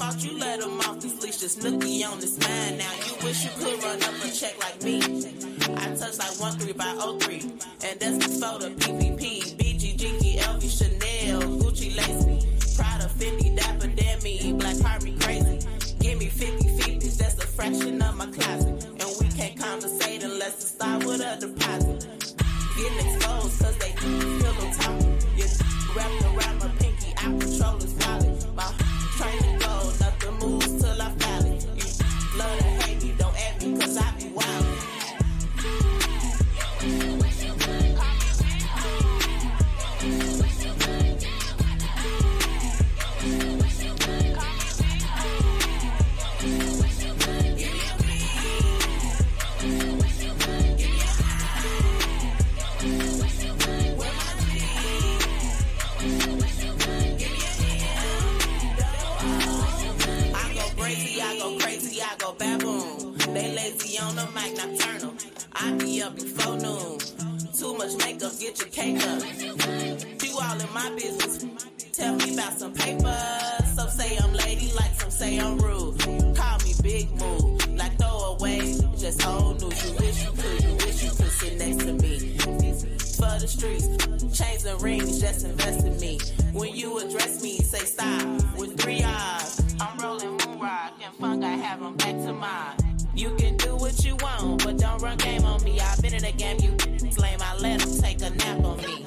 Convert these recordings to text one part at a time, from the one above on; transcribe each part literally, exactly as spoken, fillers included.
fault you let him off this leash. This nookie on this mind now. You wish you could run up a check like me. I touch like one three by oh three, and that's before the P P P. B G, G, L V, Chanel, Gucci, lace, Prada, Fendi, Dapper, Demi, Black Heart me crazy. Give me fifty fifties, that's a fraction of my closet. And we can't conversate unless it start with a deposit. Getting exposed cause they pillow talking. You wrapped around my pinky, I control his wallet. My train to go, nothing moves till I file it. You love to hate me, don't at me cause I be wild. I go baboon. They lazy on the mic, nocturnal. I be up before noon. Too much makeup, get your cake up. You all in my business. Tell me about some paper. Some say I'm ladylike, some say I'm rude. Call me big move, like throw away. Just old news. You wish you could, you wish you could sit next to me. For the streets, chains and rings, just invest in me. When you address me, say stop. With three eyes, I'm rolling moon rock and funk. I have them back to mine. You can do what you want, but don't run game on me. I've been in the game, you lame. I let them take a nap on me.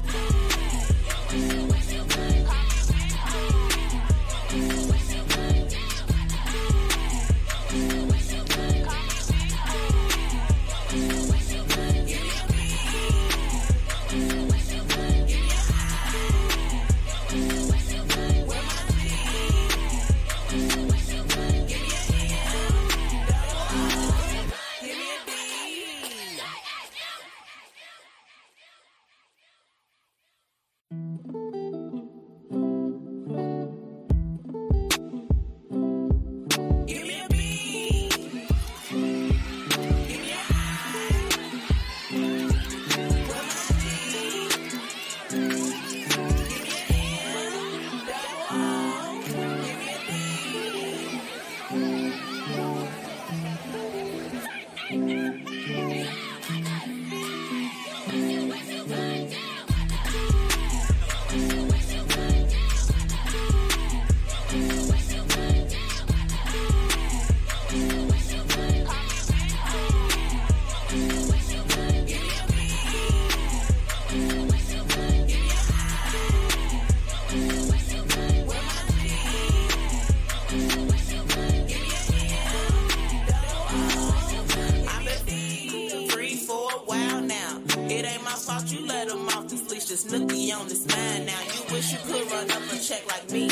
This nookie on this mind now. You wish you could run up a check like me.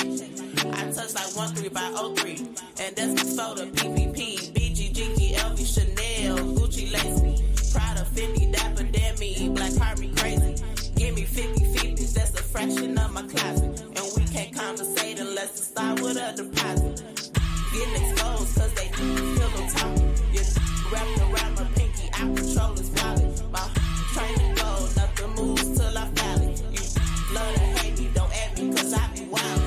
I touch like one three by oh three, and that's before the P P P. B G, G, L V, Chanel, Gucci, lace, Prada, Fendi, Dapper, Demi, Black Heart me crazy. Give me fifty fifties, that's a fraction of my closet. And we can't conversate unless it start with a deposit. Getting exposed cause they pillow talking. You wrapped around my pinky, I control his wallet. My train to go, nothing moves till I file it. You love to hate me, don't at me cause I be wild.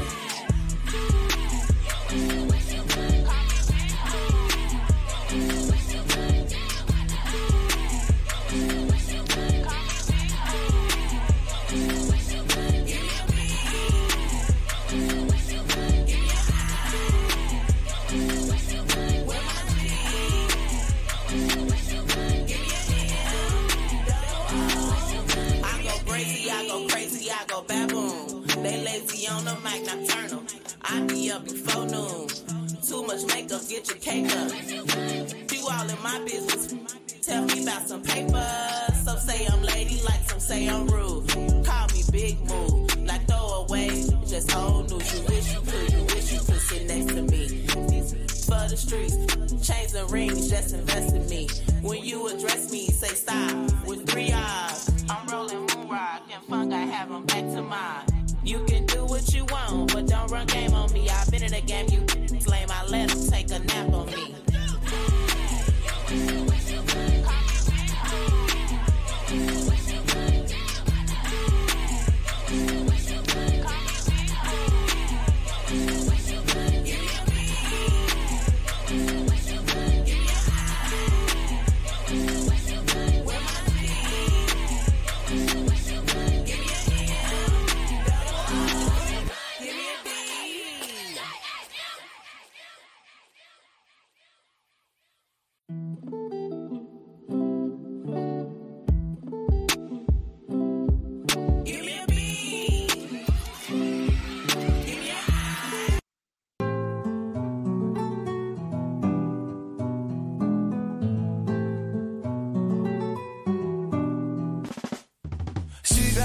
I go crazy, I go baboon. They lazy on the mic, nocturnal. I be up before noon. Too much makeup, get your cake up. You all in my business. Tell me about some paper. Some say I'm ladylike, some say I'm rude. Call me big move, like throw away. Just old news. You wish you could, you wish you could sit next to me. For the streets, chains and rings, just invest in me. When you address me, say stop. With three eyes, I'm rolling moon rock and funk. I have them back to mine. You can do what you want, but don't run game on me. I've been in the game, you lame. I let them take a nap on me. Yeah.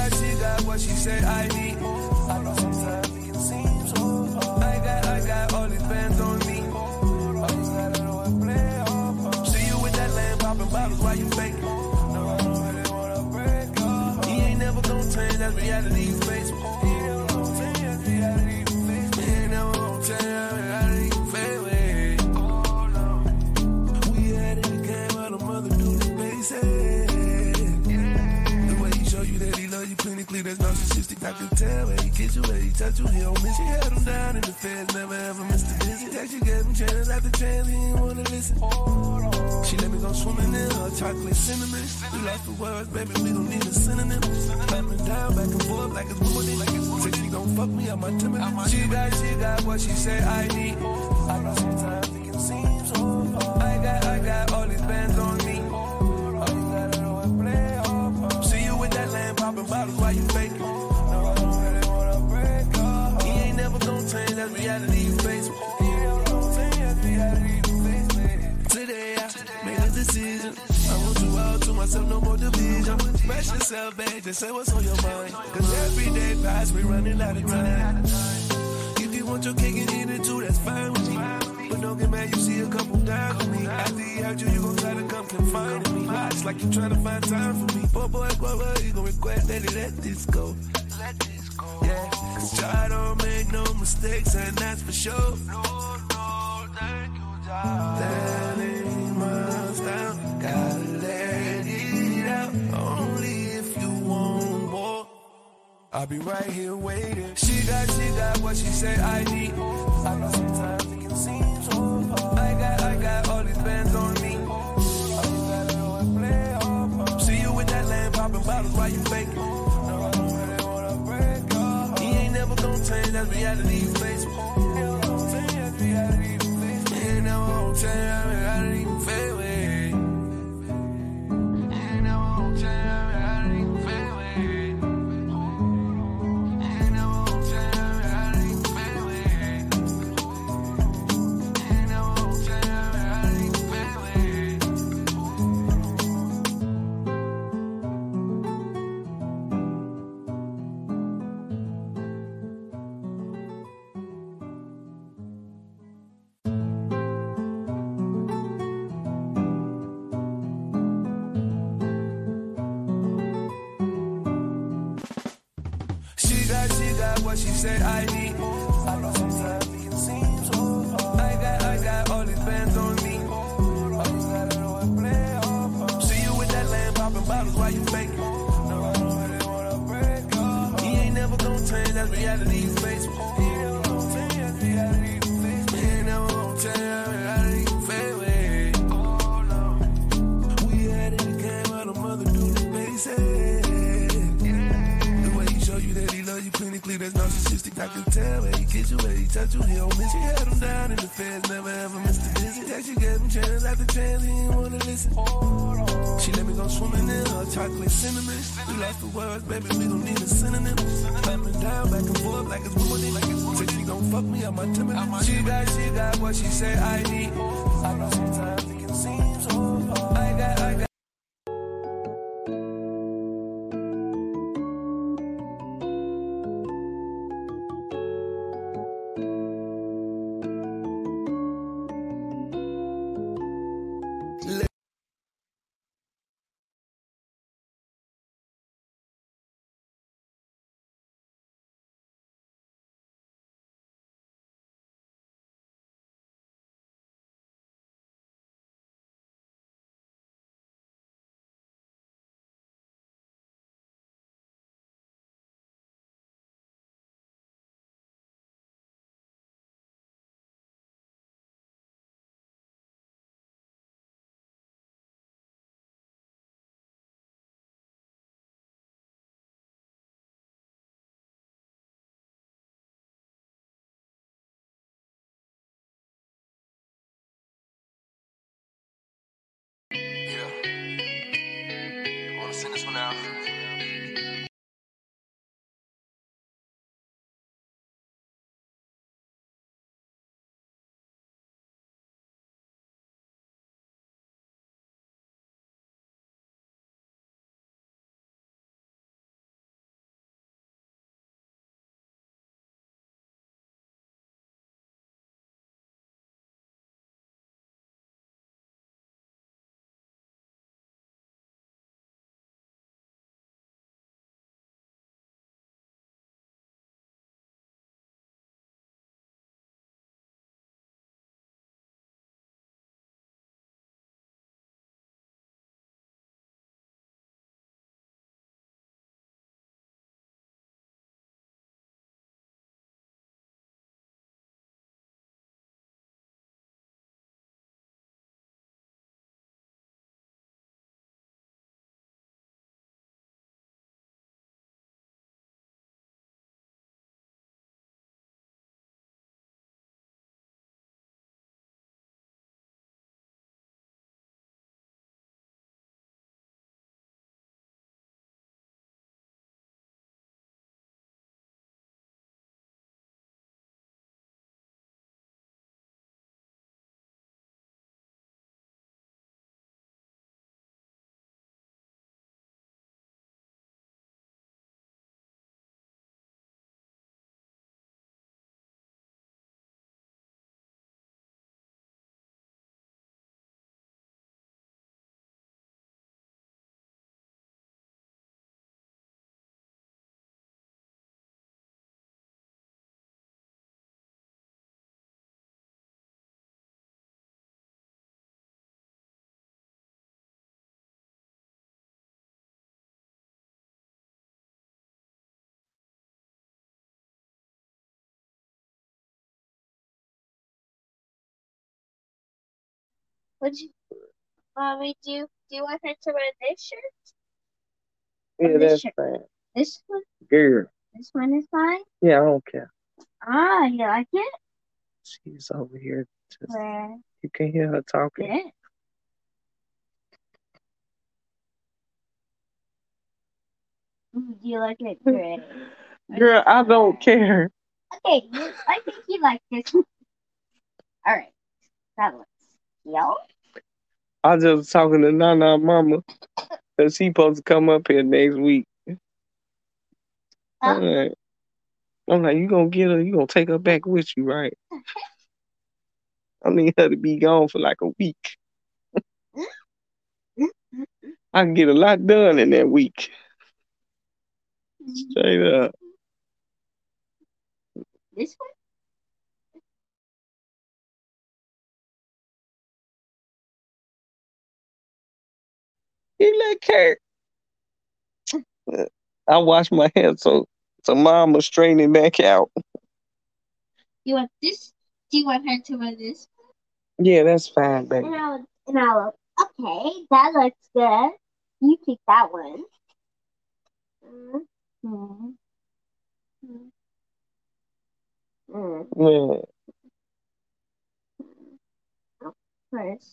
got, she got what she say I need. I know sometimes it can seem so hard. I got, I got all these bands on me. All you gotta do is play off. See you with that lamb popping bottles while you fake. No, I don't really wanna break up. He ain't never gonna change, that's reality you face. He ain't never gonna change, that's reality you face. He ain't never gonna change, that's reality you face. We had in the game while the mother do the basics. Show you that he love you clinically, that's narcissistic. I can tell where he kiss you, where he touch you, he don't miss you. He had him down in the feds, never ever missed a visit. That she gave him chance after chance, he didn't wanna listen. She let me go swimming in her chocolate cinnamon. We lost the words, baby, we don't need a synonym. Climbing down, back and forth like it's wooded. Say she gon' fuck me out my timid. She got, she got what she say I need. I know sometimes it can seem so hard. I got, I got all these bands on me. All you gotta do is play off. See you with that lamb popping bottles while you fake. No, I don't really wanna break up. He ain't never gonna change, that's reality you face. He ain't never gonna change, that's reality you face. Today I made a decision. I want you all to myself, no more division. Smash yourself back, just say what's on your mind. Cause every day pass, we running out of time. If you want your cake and eat it too, that's fine with me. But don't get mad, you see a couple down with me. After he hurt you, you gon' try to come confine to me. It's like you trying to find time for me. Boy, boy, boy, boy, you gon' regret that he let this go. Let this go. Yeah, cause try don't make no mistakes, and that's for sure. No, no, thank you, God. That ain't my style. Gotta let it out. Only if you want more. I'll be right here waiting. She got, she got what she say I need. I know sometimes it can seem so hard. I got, I got all these bands on me. All you gotta do is play off. See you with that lamb popping bottles while you fake. No, I don't really wanna break up. He ain't never gonna change, that's reality you face. He ain't never gonna change, that's reality you face. He ain't never gonna change, that's reality you face. What she said I need. I know sometimes it can seem so hard. I got, I got all these bands on me. All you gotta do is play off. See you with that lamb popping bottles while you fake. No, I don't really wanna break up. He ain't never gonna change, that's reality you face. He ain't never gonna change, that's reality you face. He ain't never gonna change, that's reality you face. Oh no, we had in the game while the mother do the basics. You that he love you clinically, that's narcissistic. I can tell where he kiss you, where he touch you, he don't miss you. He had him down in the feds, never ever missed a visit. That she gave him chance after chance, he didn't wanna listen. She let me go swimming in her chocolate cinnamon. We lost the words, baby, we don't need a synonym. Climbing down, back and forth like it's wooded. Say she gon' fuck me out my timid. She got, she got what she say I need. I know sometimes it can seem so hard. I got, I got Would you, mommy, do you, do you want her to wear this shirt? Yeah, Or this that's shirt? fine. This one? Girl. This one is fine? Yeah, I don't care. Ah, you like it? She's over here. Just, Where? you can hear her talking. Yeah. Do you like it gray? Girl, I don't care. Okay, you, I think you like this. Alright. That looks yellow. I was just talking to Nana Mama. Cause she supposed to come up here next week. Huh? I'm like, I'm like, you gonna get her, you gonna take her back with you, right? I need her to be gone for like a week. I can get a lot done in that week. Straight up. This one? You look hurt. I wash my hair so so mom was straightening back out. You want this? Do you want her to wear this? Yeah, that's fine, baby. And I'll, and I'll, okay, that looks good. You pick that one. Mm-hmm. Mm-hmm. Yeah. Oh, first.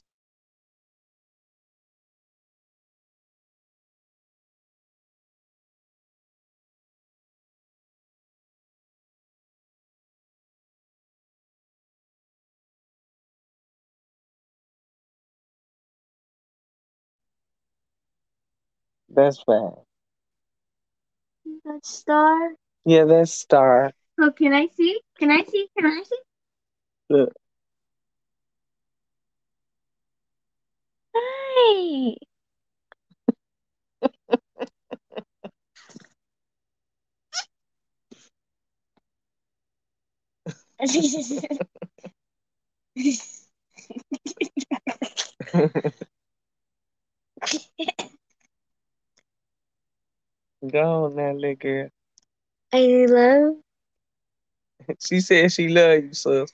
That's fine. That star. Yeah, that's Star. Oh, can I see? Can I see? Can I see? Look. Hi. Go on now, little girl. I love. She said she love you, sis.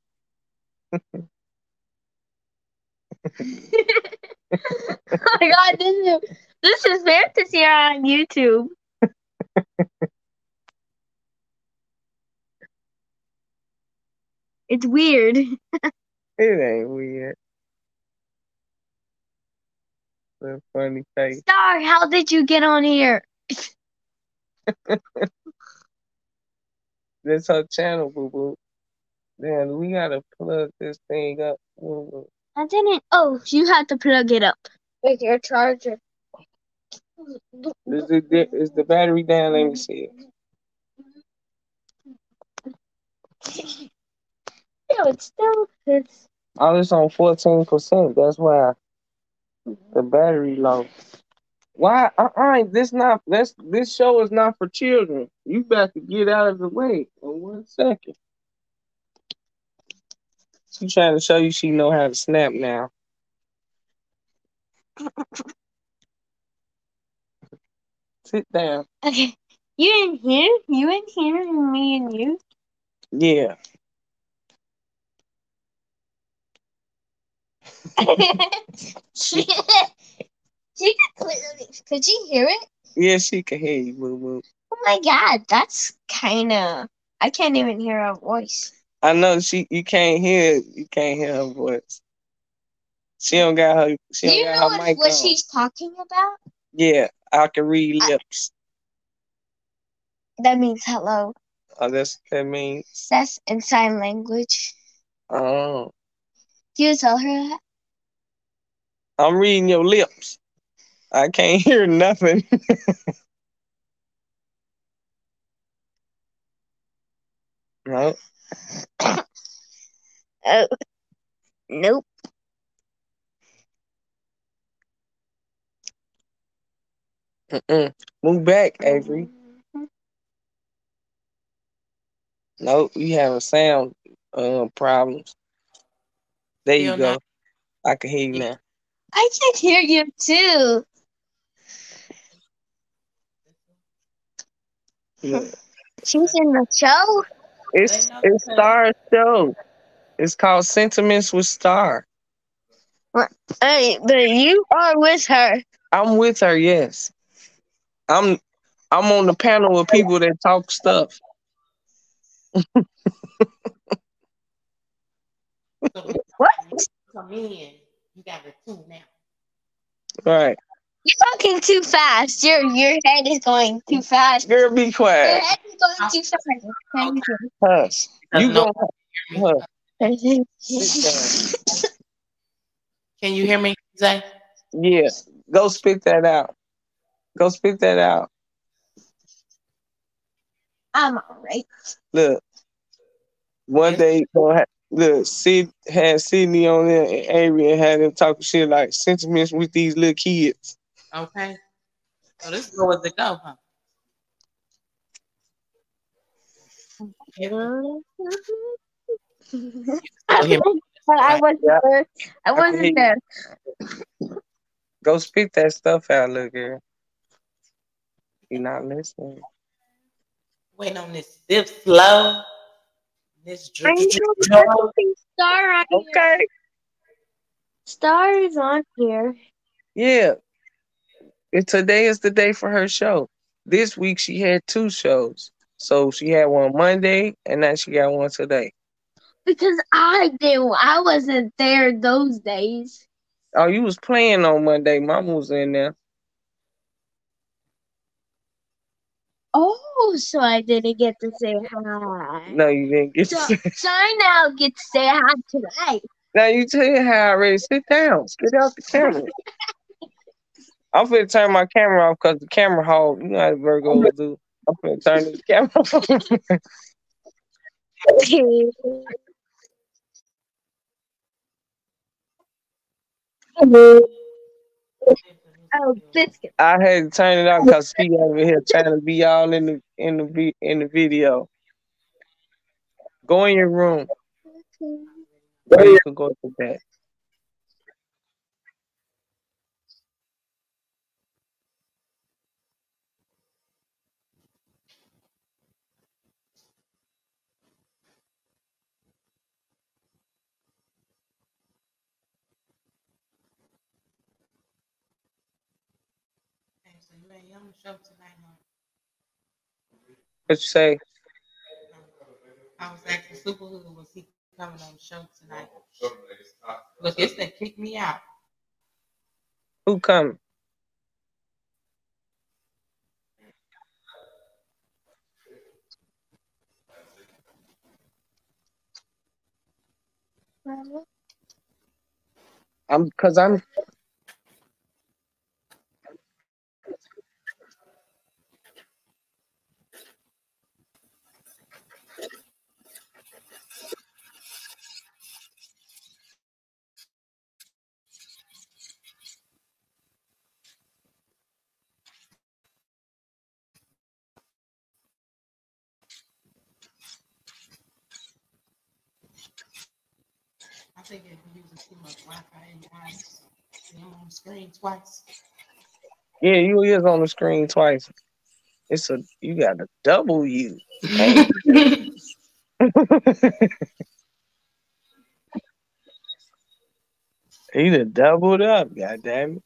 Oh my god, this is this is fantasy on YouTube. It's weird. It ain't weird. That funny face. Star, how did you get on here? That's her channel, boo boo. Then we gotta plug this thing up. Boo boo. I didn't. Oh, you had to plug it up with your charger. Is the, is the battery down? Let me see it. No, it's still it's. Oh, it's on fourteen percent. That's why the battery low. Why? Uh-uh. This not. This this show is not for children. You got to get out of the way in one second. She trying to show you she know how to snap now. Sit down. Okay, you in here? You in here? And me and you? Yeah. she, she could clearly. Could you hear it? Yeah, she can hear you, boo boo. Oh my god, that's kind of. I can't even hear her voice. I know she. You can't hear. You can't hear her voice. She don't got her. She Do don't you got know her what, mic what on. she's talking about? Yeah, I can read I- lips. That means hello. Oh, that's that means. That's in sign language. Oh, Do you tell her that? I'm reading your lips. I can't hear nothing. No. Oh, nope. Mm-mm. Move back, Avery. Nope, you having sound uh, problems. There you Still go. not. I can hear you now. I can hear you too. Yeah. She's in the show. It's it's Star Show. It's called Sentiments with Star. Hey, but you are with her. I'm with her, yes. I'm I'm on the panel with people that talk stuff. So when What? you come in, you got to tune out. Right. You're talking too fast. Your your head is going too fast. Girl, be Your quiet. head is going too fast. Thank Hush. Because You no go one can hear me. hush. you. Sit down. Can you hear me, Zay? Yeah. Go spit that out. Go spit that out. I'm alright. Look, one Yes. day, gonna ha- look, Sid had Sydney on there and Avery and had them talking shit like sentiments with these little kids. Okay. So this is where to go, huh? Hear me? I Still hear me? Right? wasn't Yeah, there. I I can hear wasn't you. there. Go spit that stuff out, little girl. You're not listening. Waiting on this stiff slow. This I drip, drip, drip, know drip. everything star on here. Okay. Star is on here. Yeah. And today is the day for her show. This week she had two shows. So she had one Monday and now she got one today. Because I did. I wasn't there those days. Oh, you was playing on Monday. Mama was in there. Oh, so I didn't get to say hi. No, you didn't get So, to. so I now get to say hi tonight. Now you tell you how I already sit down. Get out the camera. I'm finna turn my camera off because the camera hog. You know how the Virgos do. I'm finna turn the camera off. Oh, biscuit. I had to turn it off because she over here trying to be all in the in the vi- in the video. Go in your room. Or you could go to bed. Okay, so you ain't on the show tonight, huh? What you say? I was asking Super who was he coming on the show tonight? Look, it's that kick me out. Who coming? I'm because I'm I think if you're using too much Wi-Fi in your eyes, see him on the screen twice. yeah, you is on the screen twice. It's a you got a double you. Hey. He done doubled up, god damn it.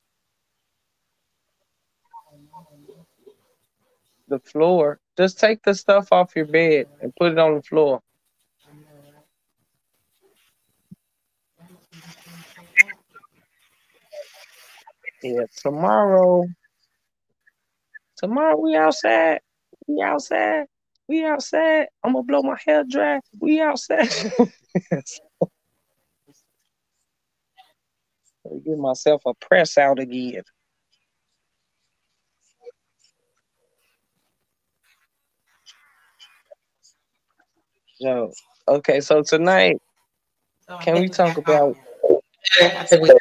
The floor. Just take the stuff off your bed and put it on the floor. Yeah, tomorrow. Tomorrow we outside. We outside. We outside. I'm gonna blow my hair dry. We outside. Get myself a press out again. So, okay, so tonight, So I can we think we talk got all about? now. I think we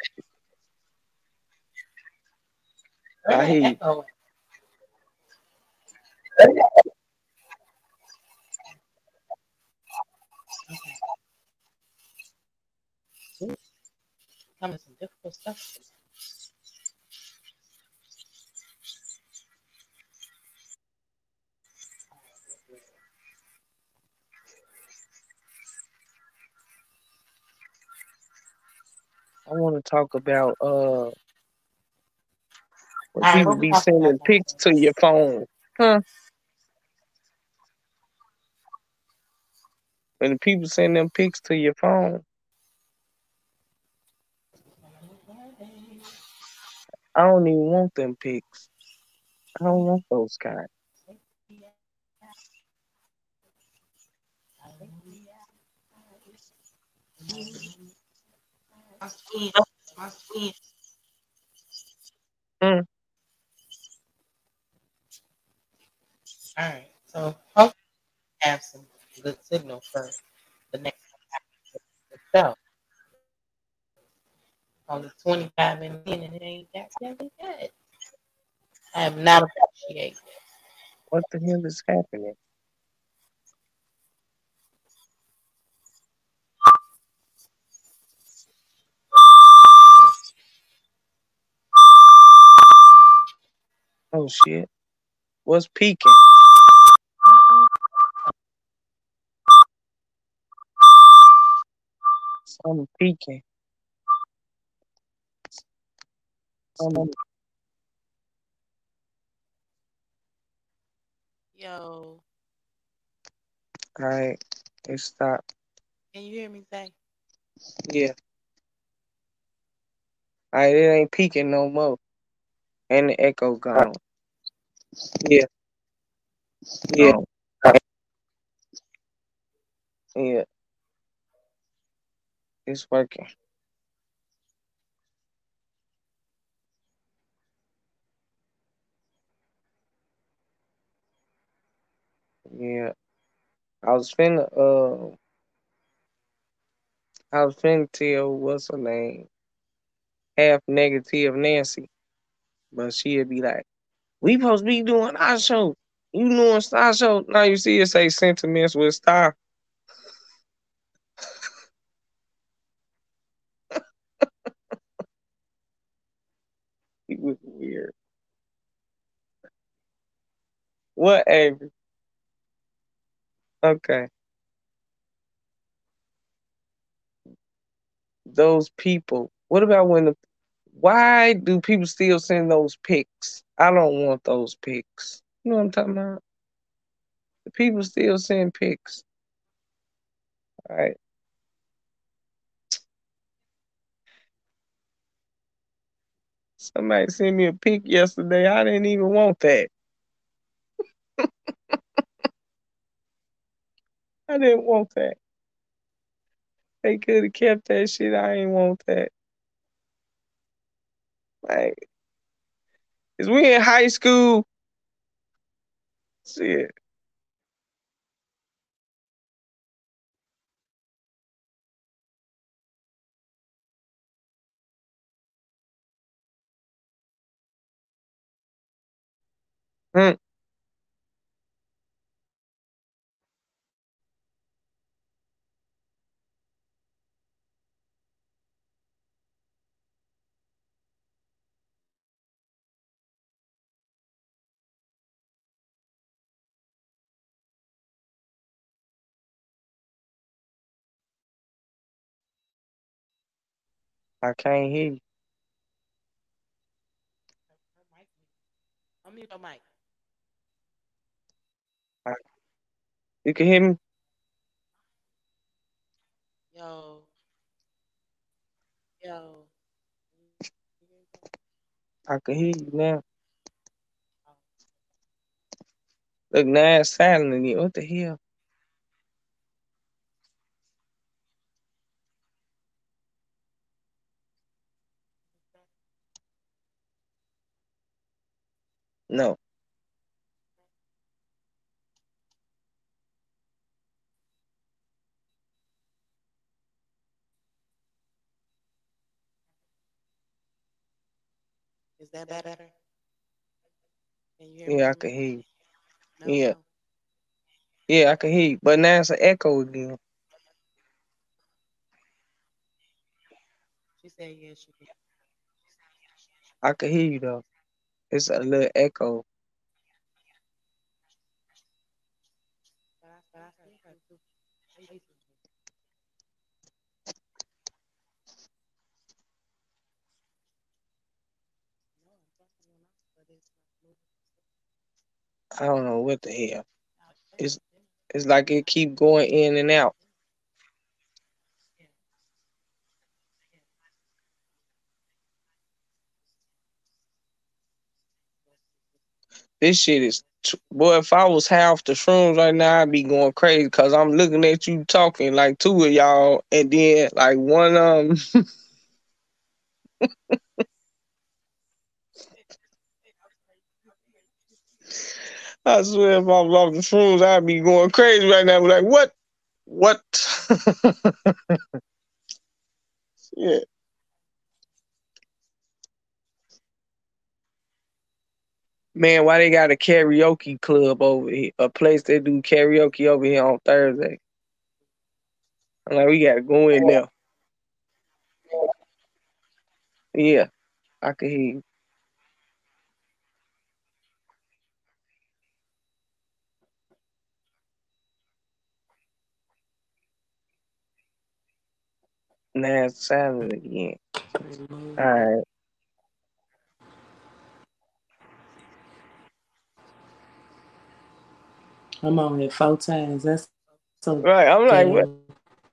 I hear you. echo. Coming some difficult stuff. I want to talk about uh when All right, people what we be talking about sending now, pics to James? your phone. Huh? When the people send them pics to your phone, I don't even want them pics. I don't want those guys. My twin, my twin. Mm, All right, so hopefully have some good signal for the next show. Only twenty-five minutes in and it ain't that really good. I am not appreciated. what the hell is happening? Oh shit. What's peeking? Something peeking. Something. Yo, All right. It stopped. can you hear me say? Yeah. All right. It ain't peeking no more. And the echo gone. Yeah. Yeah. Yeah. It's working. Yeah. I was finna uh I was finna tell what's her name, half negative Nancy, but she'd be like, "We supposed to be doing our show. You doing Star Show?" Now you see it say sentiments with Star. He was weird. What, Avery? Okay, those people. What about when the? Why do people still send those pics? I don't want those pics. You know what I'm talking about? The people still send pics. All right. Somebody sent me a pic yesterday. I didn't even want that. I didn't want that. They could have kept that shit. I ain't want that. Like, is we in high school? Shit. Hmm. I can't hear you. Unmute your mic. I, you can hear me? Yo, yo. I can hear you now. Look, now it's silent again. What the hell? No. Is that better? Can you hear me Yeah, I from can here? hear you. No, Yeah. no. Yeah, I can hear you. But now it's an echo again. She said yes, she can. I can hear you though. It's a little echo. But I, but I still got two places. I don't know what the hell. It's it's like it keep going in and out. This shit is t- boy. If I was half the shrooms right now, I'd be going crazy because I'm looking at you talking like two of y'all, and then like one um. I swear, if I was off the shrooms, I'd be going crazy right now. Be like, what, what? Yeah, man. Why they got a karaoke club over here? A place that do karaoke over here on Thursday. I'm like, we gotta go in there. Yeah, I can hear you. Now it's silent again. All right. I'm on here four times. That's so Right. I'm like, what? damn.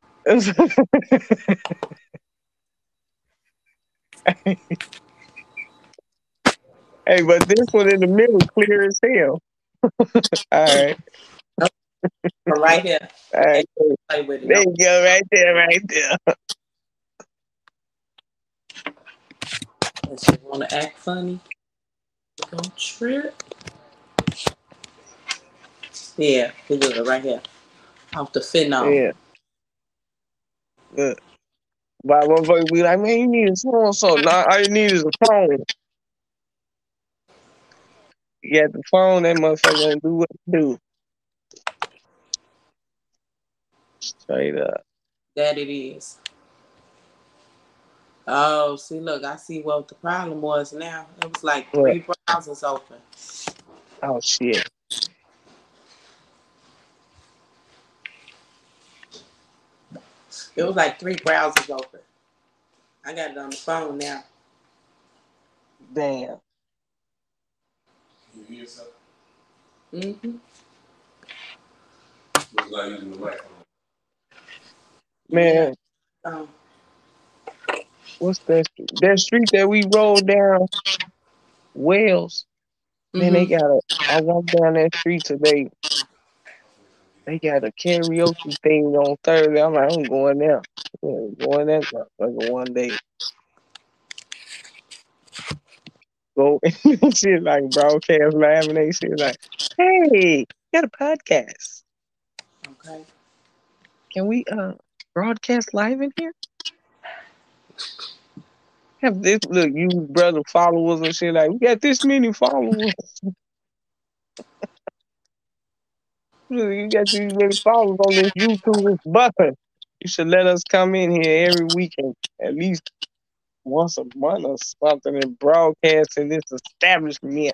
Hey, but this one in the middle clear as hell. All right. Right here. All right. Play with it. There No, you go, right there, right there. unless you want to act funny. Don't trip. Yeah, we good right here. Off the phenol. Yeah. Good. But motherfucker be like, man, you need a so and so. Nah, all you need is a phone. You got the phone, that motherfucker gonna do what it do. Straight up. That it is. Oh, see, look, I see what the problem was now. It was like What? three browsers open. Oh shit. It was like three browsers open. I got it on the phone now. Damn. You hear something? Mm-hmm. Looks like using the microphone. Yeah. Man, Um, what's that street? That street that we rolled down, Wells. Man, they mm-hmm. got a I walked down that street today. They got a karaoke thing on Thursday. I'm like, I'm going there. Yeah, going there like one day. Go shit like broadcast live and they shit like, hey, got a podcast. Okay. Can we uh broadcast live in here? Have this look, you brother followers and shit like we got this many followers. Look, you got these many followers on this YouTube button. You should let us come in here every weekend, at least once a month or something, and broadcast in this establishment.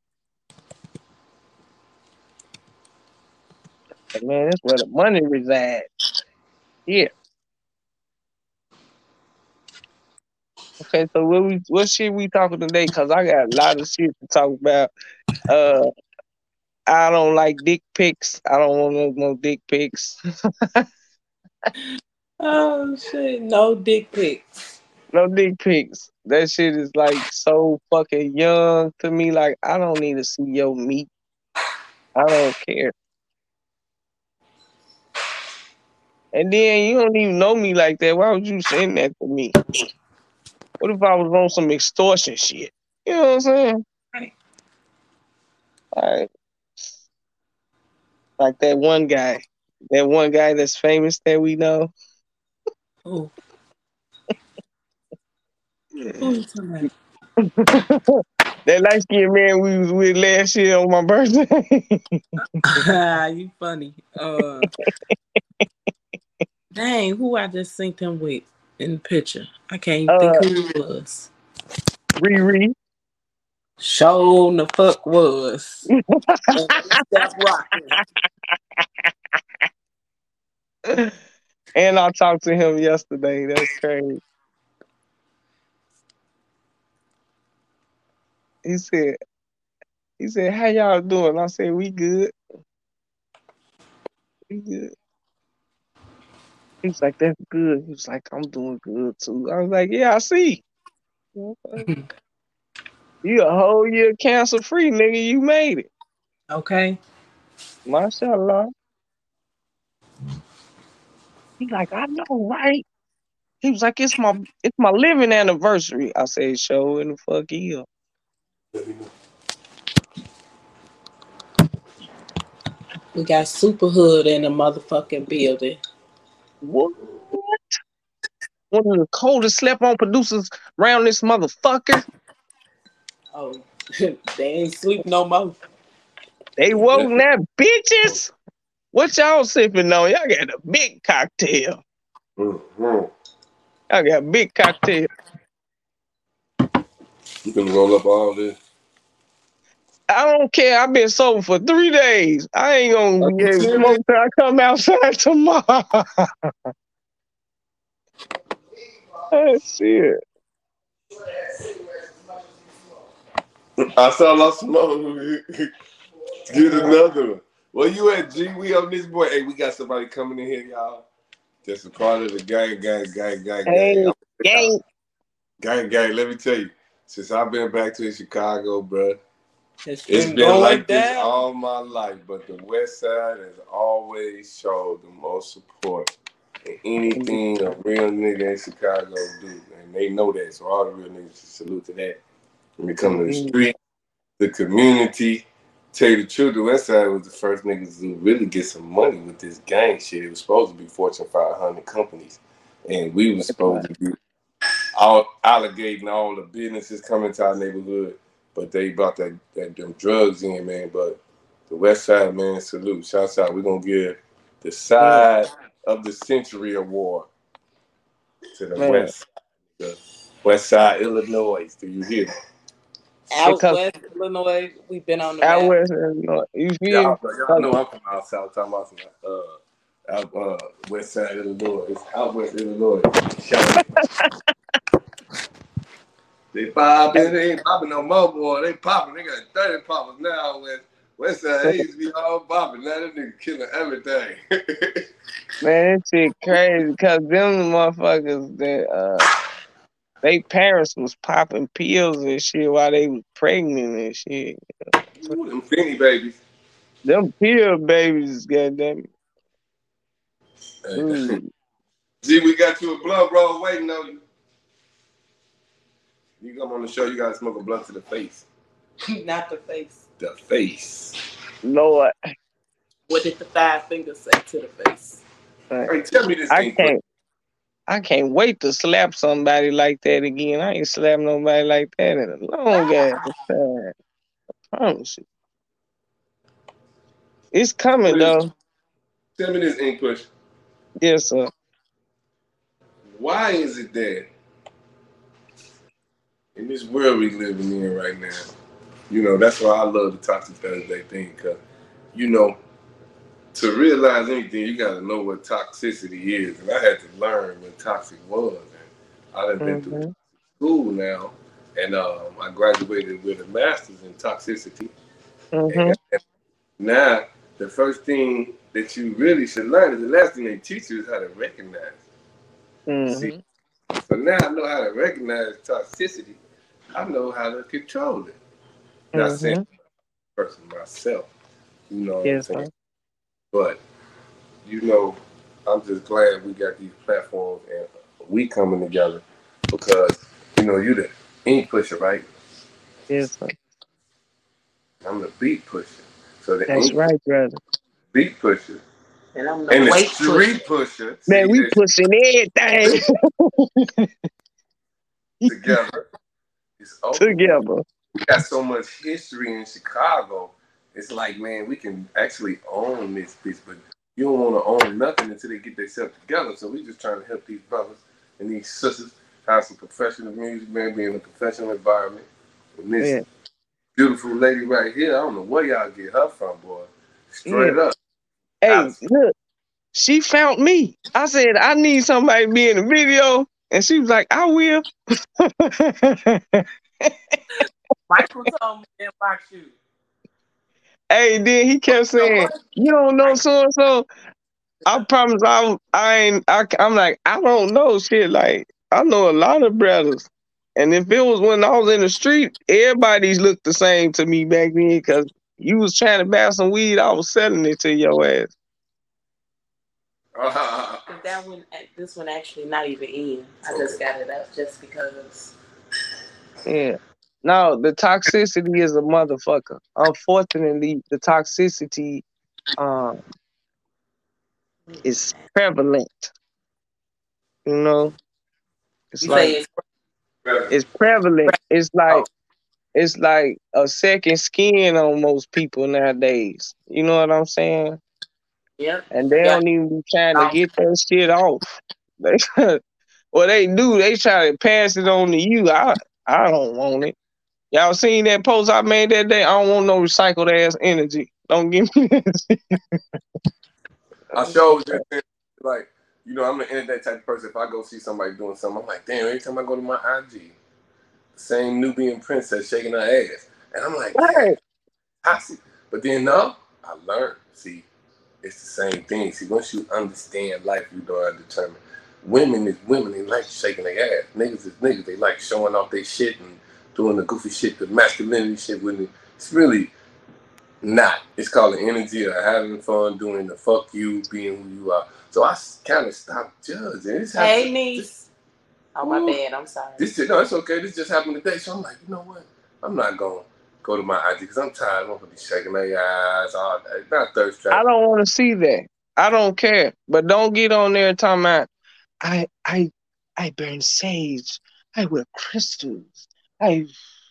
But man, that's where the money resides. Yeah. Okay, so what we what shit we talking today? Cause I got a lot of shit to talk about. Uh, I don't like dick pics. I don't want no, no dick pics. Oh shit! No dick pics. No dick pics. That shit is like so fucking young to me. Like I don't need to see your meat. I don't care. And then you don't even know me like that. Why would you send that to me? What if I was on some extortion shit? You know what I'm saying? Right. Like, like that one guy. That one guy that's famous that we know. Who? Who you talking That light skinned man we was with last year on my birthday. about? You funny. Uh, dang, who I just synced him with in the picture? I can't even think uh, who it was. Riri. Show the fuck was. And stop rocking. And I talked to him yesterday. That's crazy. He said, He said, "How y'all doing?" I said, "We good. We good." He was like, "That's good." He was like, "I'm doing good too." I was like, "Yeah, I see. You a whole year cancer free, nigga. You made it. Okay. Mashallah." He's like, "I know, right?" He was like, "It's my it's my living anniversary." I said, "Show in the fuck yeah." We got Super Hood in the motherfucking building. What? One of the coldest slept on producers around this motherfucker. Oh, they ain't sleep no more. They woke now, bitches. What y'all sipping on? Y'all got a big cocktail. Mm-hmm. Y'all got a big cocktail. You can roll up all this. I don't care. I've been sober for three days. I ain't gonna be able to smoke till I come outside tomorrow. That's it. I saw lost smoke. Get another one. Where you at, G? We on this boy. Hey, we got somebody coming in here, y'all. That's a part of the gang, gang, gang, gang, Hey, gang. gang. Gang, gang. Let me tell you, since I've been back to Chicago, bro, It's it's been been going like this down. all my life. But the West Side has always showed the most support in anything a real nigga in Chicago do, and they know that. So all the real niggas should salute to that. When we come to the street, the community. Tell you the truth, the West Side was the first niggas to really get some money with this gang shit. It was supposed to be Fortune five hundred companies, and we was supposed to be out allocating all the businesses coming to our neighborhood, but they brought that, that them drugs in, man. But the West Side, man, salute. Shouts out. We're gonna give the side of the century award to the Man. West Side, the West Side, Illinois. Do you hear me? Out Because west Illinois, we've been on the out map. west Illinois. You feel Y'all, me? y'all know I'm from out south. Talking about some, uh, out uh, West Side Illinois. It's out West Illinois. Shout out. They popping, they ain't popping no more, boy. They popping. They got thirty poppers now. West West Side, they used to be all popping. Now them niggas killing everything. Man, that shit crazy because them motherfuckers that uh they parents was popping pills and shit while they was pregnant and shit. Ooh, them Finny babies. Them pill babies, goddamn. Hey, G, we got you a blunt roll waiting on you. You come on the show, you gotta smoke a blunt to the face. Not the face. The face. Lord. What did the five fingers say to the face? Hey, tell me this I thing. can't I can't wait to slap somebody like that again. I ain't slapped nobody like that in a long ass time. I promise you. It's coming though. Tell me this, Ink Push. Yes, sir. Why is it that in this world we living in right now, you know, that's why I love the Toxic Thursday thing, because, you know, to realize anything, you got to know what toxicity is. And I had to learn what toxic was. And I done been Mm-hmm. through school now, and um, I graduated with a master's in toxicity. Mm-hmm. And now, the first thing that you really should learn is the last thing they teach you is how to recognize. Mm-hmm. See? So now I know how to recognize toxicity. I know how to control it. Not Mm-hmm. saying person myself, you know what Yes, I'm saying? sir. But, you know, I'm just glad we got these platforms and we coming together because, you know, you the ink pusher, right? Yes, sir. I'm the beat pusher. So the That's ink right, brother. beat pusher And I'm the and the weight street pusher. Man, See, we this pushing everything together. It's over. together. We got so much history in Chicago. It's like, man, we can actually own this piece, but you don't want to own nothing until they get themselves together. So we just trying to help these brothers and these sisters have some professional music, man, be in a professional environment. And this Yeah. beautiful lady right here, I don't know where y'all get her from, boy. Straight Yeah. up. Hey, look, she found me. I said, I need somebody to be in the video. And she was like, I will. Michael told me to inbox you. Hey, then he kept saying, "You don't know so and so." I promise, I I ain't. I, I'm like, I don't know shit. Like, I know a lot of brothers, and if it was when I was in the street, everybody's looked the same to me back then because you was trying to buy some weed, I was selling it to your ass. But that one, this one actually not even in. I just got it up just because. Yeah. No, the toxicity is a motherfucker. Unfortunately, the toxicity um is prevalent. You know, it's You like say it's it's prevalent. It's like it's like a second skin on most people nowadays. You know what I'm saying? Yep. And they Yeah. don't even be trying to get that shit off. They, what they do, they try to pass it on to you. I I don't want it. Y'all seen that post I made that day? I don't want no recycled ass energy. Don't give me that. I showed that thing, like, you know, I'm the internet type of person. If I go see somebody doing something, I'm like, damn, every time I go to my I G, the same Nubian princess shaking her ass. And I'm like, yeah, Right. I see. But then, no, I learned. See, it's the same thing. See, once you understand life, you know how to determine. Women is women. They like shaking their ass. Niggas is niggas. They like showing off their shit and doing the goofy shit, the masculinity shit with it. It's really not. It's called the energy of having fun, doing the fuck you, being who you are. So I kind of stopped judging. It's Hey, happened- niece. this- Oh, my Ooh. bad. I'm sorry. This no, it's okay. This just happened today. So I'm like, you know what? I'm not going to go to my I G because I'm tired. I'm going to be shaking their eyes all day. Not thirst trap. I don't want to see that. I don't care. But don't get on there talking about I I I burn sage. I wear crystals. I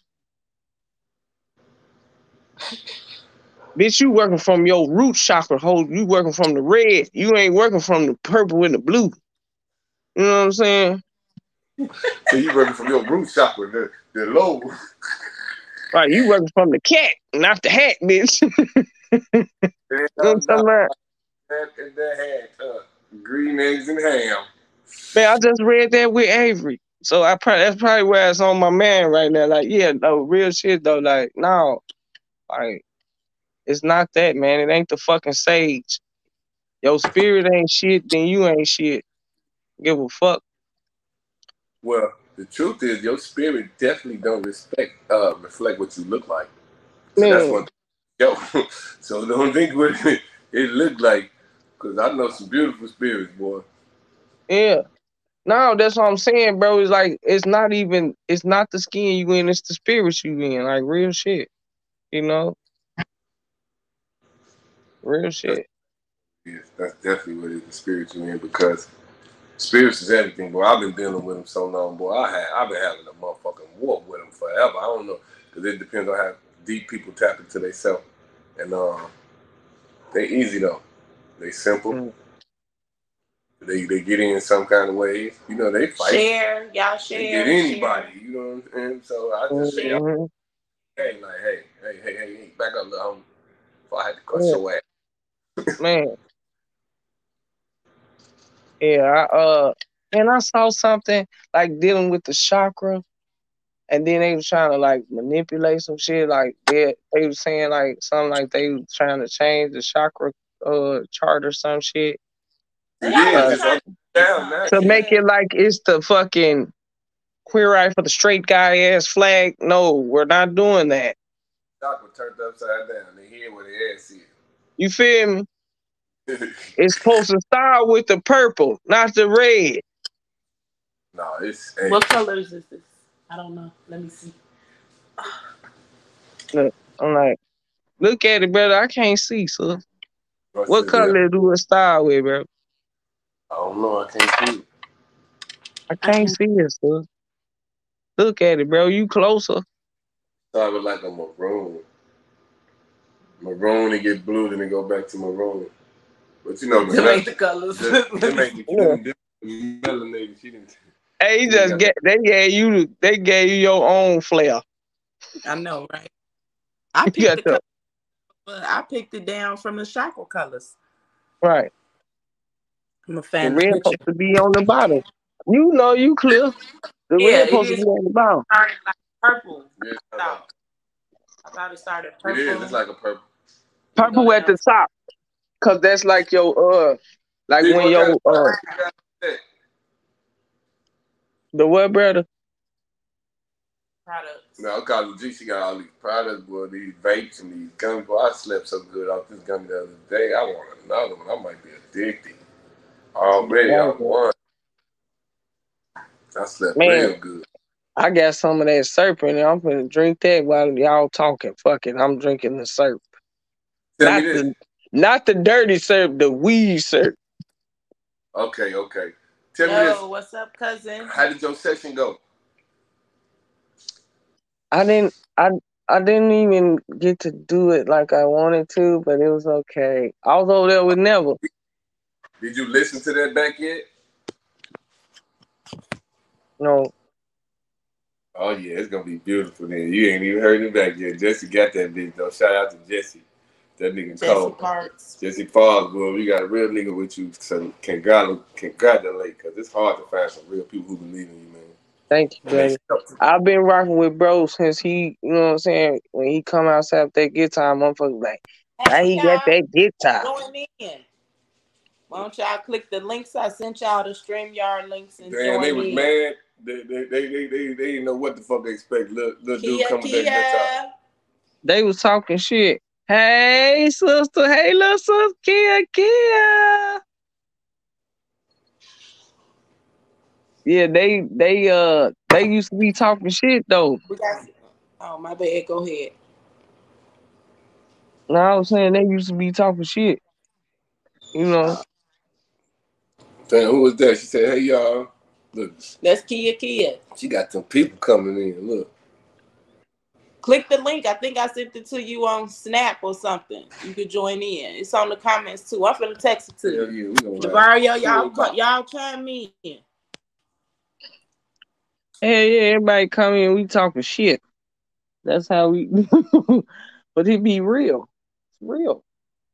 Bitch, you working from your root chakra hole. You working from the red. You ain't working from the purple and the blue. You know what I'm saying? So you working from your root chakra, the, the low. Right, you working from the cat, not the hat, bitch. You know what I'm talking about? That, that had uh, green eggs and ham. Man, I just read that with Avery. So I probably that's probably where it's on my man right now. Like, yeah, no, real shit though. Like, no. Like, it's not that, man. It ain't the fucking sage. Your spirit ain't shit, then you ain't shit. Give a fuck. Well, the truth is, your spirit definitely don't respect uh, reflect what you look like. So Man. that's one. Yo, so don't think what it, it looked like, because I know some beautiful spirits, boy. Yeah. No, that's what I'm saying, bro. It's like it's not even it's not the skin you in, it's the spirit you in. Like real shit. You know? Real shit. Yes, that's definitely what it is, the spirit you in, because spirits is everything, boy. I've been dealing with them so long, boy. I had, I've been having a motherfucking war with them forever. I don't know, because it depends on how deep people tap into themselves. And um, they easy, though. They simple. Mm. They they get in some kind of ways. You know, they fight. Share. Y'all share. They get anybody. Share. You know what I'm saying? So I just say, Mm-hmm. hey, like, hey, hey, hey, hey, hey, back up, little homie. Before I had to crush Yeah. your ass. Man. Yeah, I uh and I saw something like dealing with the chakra, and then they was trying to like manipulate some shit. Like they they was saying like something like they was trying to change the chakra uh chart or some shit. Yeah, Uh, just up and down now. to make it like it's the fucking queer eye for the straight guy ass flag. No, we're not doing that. Chakra turned upside down. They hear where the ass is. You feel me? It's supposed to start with the purple, not the red. No, it's hey. What colors is this? I don't know. Let me see. Look, I'm like, look at it, brother. I can't see, so What's what it, color yeah? do it start with, bro? I don't know. I can't see it. I can't see it, so look at it, bro. You closer. Start with like a maroon. Maroon and get blue, then it go back to maroon. But you know, the Them ain't the colors. Them ain't the them, them melanated. She didn't. Hey, you just get they gave you they gave you your own flair. I know, right? I picked the color, but I picked it down from the chakra colors. Right. I'm a fan. The red supposed to be on the bottom. You know you clear. The Yeah, red supposed to be on the bottom. Started like purple. Yeah, I thought. I thought it started purple. It is. It's like a purple. Purple at the top. Cause that's like your uh like Big when one your got- uh the what, brother? Products. No, I'm calling G. She got all these products, boy. These vapes and these gummies. Boy, I slept so good off this gummy the other day. I want another one. I might be addicted. Already on one. I slept Man, real good. I got some of that syrup in there. I'm gonna drink that while y'all talking. Fuck it, I'm drinking the syrup. Tell not me this. the not the dirty syrup, the weed syrup. Okay, okay. Tell Yo, me this. What's up, cousin? How did your session go? I didn't I I didn't even get to do it like I wanted to, but it was okay. I was over there with Neville. Did you listen to that back yet? No. Oh yeah, it's gonna be beautiful then. You ain't even heard it back yet. Jesse got that bitch though. Shout out to Jesse. That nigga Jesse cold. Parks. Jesse Parks, boy. We got a real nigga with you. So congratulate, congratulate, cause it's hard to find some real people who believe in you, man. Thank you, brother. I've been rocking with bro since he, you know what I'm saying, when he come outside with that guitar, motherfuckers like, how he got that guitar? Join in. Why don't y'all click the links? I sent y'all the StreamYard links and Damn, join they was in. mad. They they, they, they, they, they didn't know what the fuck they expect. Little, little dude coming Kia. with that guitar. They was talking shit. Hey, sister. Hey, little sister. Kia, Kia. Yeah, they they uh they used to be talking shit though. We got, oh my bad. Go ahead. No, I was saying they used to be talking shit. You know. Damn, who was that? She said, "Hey y'all, look." That's Kia Kia. She got some people coming in. Look. Click the link. I think I sent it to you on Snap or something. You could join in. It's on the comments too. I'm finna text it to Hell you. yeah, we gonna Javario, y'all, y'all chime in. Hey, yeah, everybody come in, we talking shit. That's how we but it be real. It's real.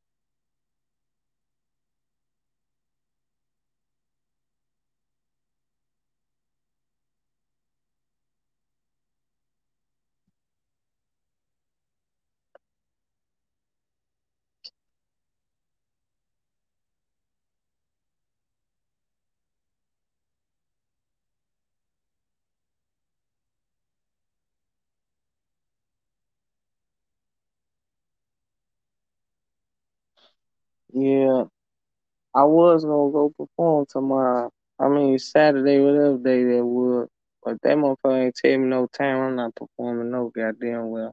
Yeah. I was gonna go perform tomorrow. I mean Saturday, whatever day that was. But that motherfucker ain't tell me no time. I'm not performing no goddamn well.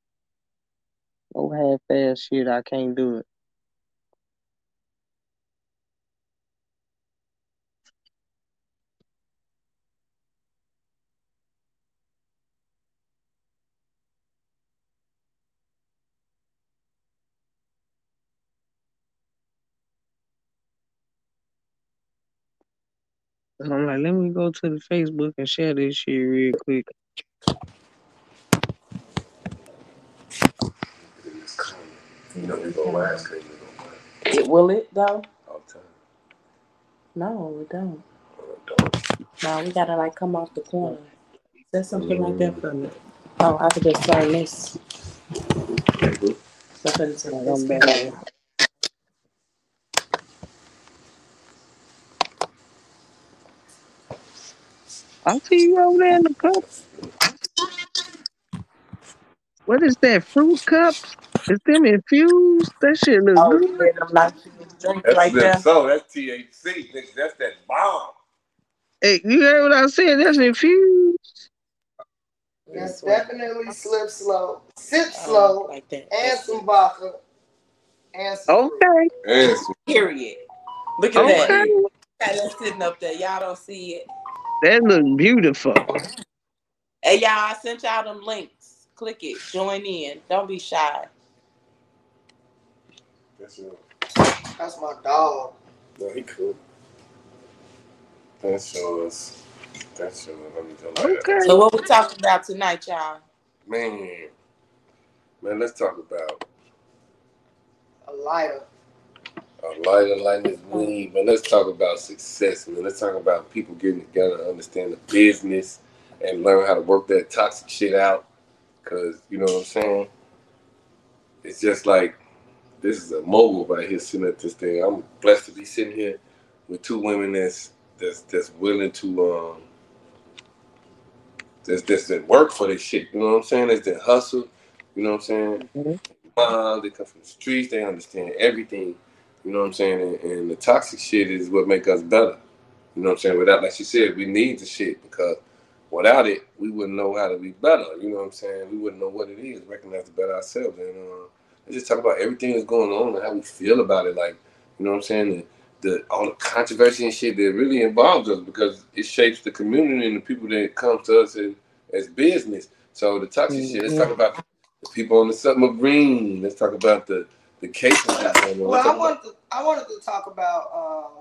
No half-ass shit, I can't do it. And I'm like, let me go to the Facebook and share this shit real quick. You know, we go last. It will it though? All the time. No, it don't. No, we gotta like come off the corner. Say something like that for me. Oh, I could just turn this. Stuff into Like, this. I'm back there. I see you over there in the cup. What is that? Fruit cups? Is them infused? That shit look Oh, good. yeah, them nice drinks That's right there. So that's T H C. That's that bomb. Hey, you heard what I said? That's infused. That's definitely slip slow, sip slow, like that. and That's some vodka, and some Okay. And period. Look at Okay. that. That's sitting up there. Y'all don't see it. That look beautiful. Hey, y'all, I sent y'all them links. Click it. Join in. Don't be shy. That's it. That's my dog. No, he cool. That shows. That shows. Let me tell you. Okay. So what we talking about tonight, y'all? Man, man, let's talk about A lighter. a lighter, lighting this weed. But let's talk about success, man. Let's talk about people getting together, understand the business, and learn how to work that toxic shit out. Cause you know what I'm saying. It's just like this is a mogul right here sitting at this thing. I'm blessed to be sitting here with two women that's that's that's willing to um that's that's that work for this shit. You know what I'm saying? That's that hustle. You know what I'm saying? Mm-hmm. Uh, they come from the streets. They understand everything. You know what I'm saying? And, and the toxic shit is what make us better. You know what I'm saying? Without, like she said, we need the shit because without it, we wouldn't know how to be better. You know what I'm saying? We wouldn't know what it is, recognize it better ourselves. And uh, let's just talk about everything that's going on and how we feel about it. Like, you know what I'm saying? The, the all the controversy and shit that really involves us because it shapes the community and the people that come to us as, as business. So the toxic mm-hmm. shit, let's talk about the people on the submarine. Let's talk about the, the cases. Well, I wanted, to, I wanted to talk about... Um...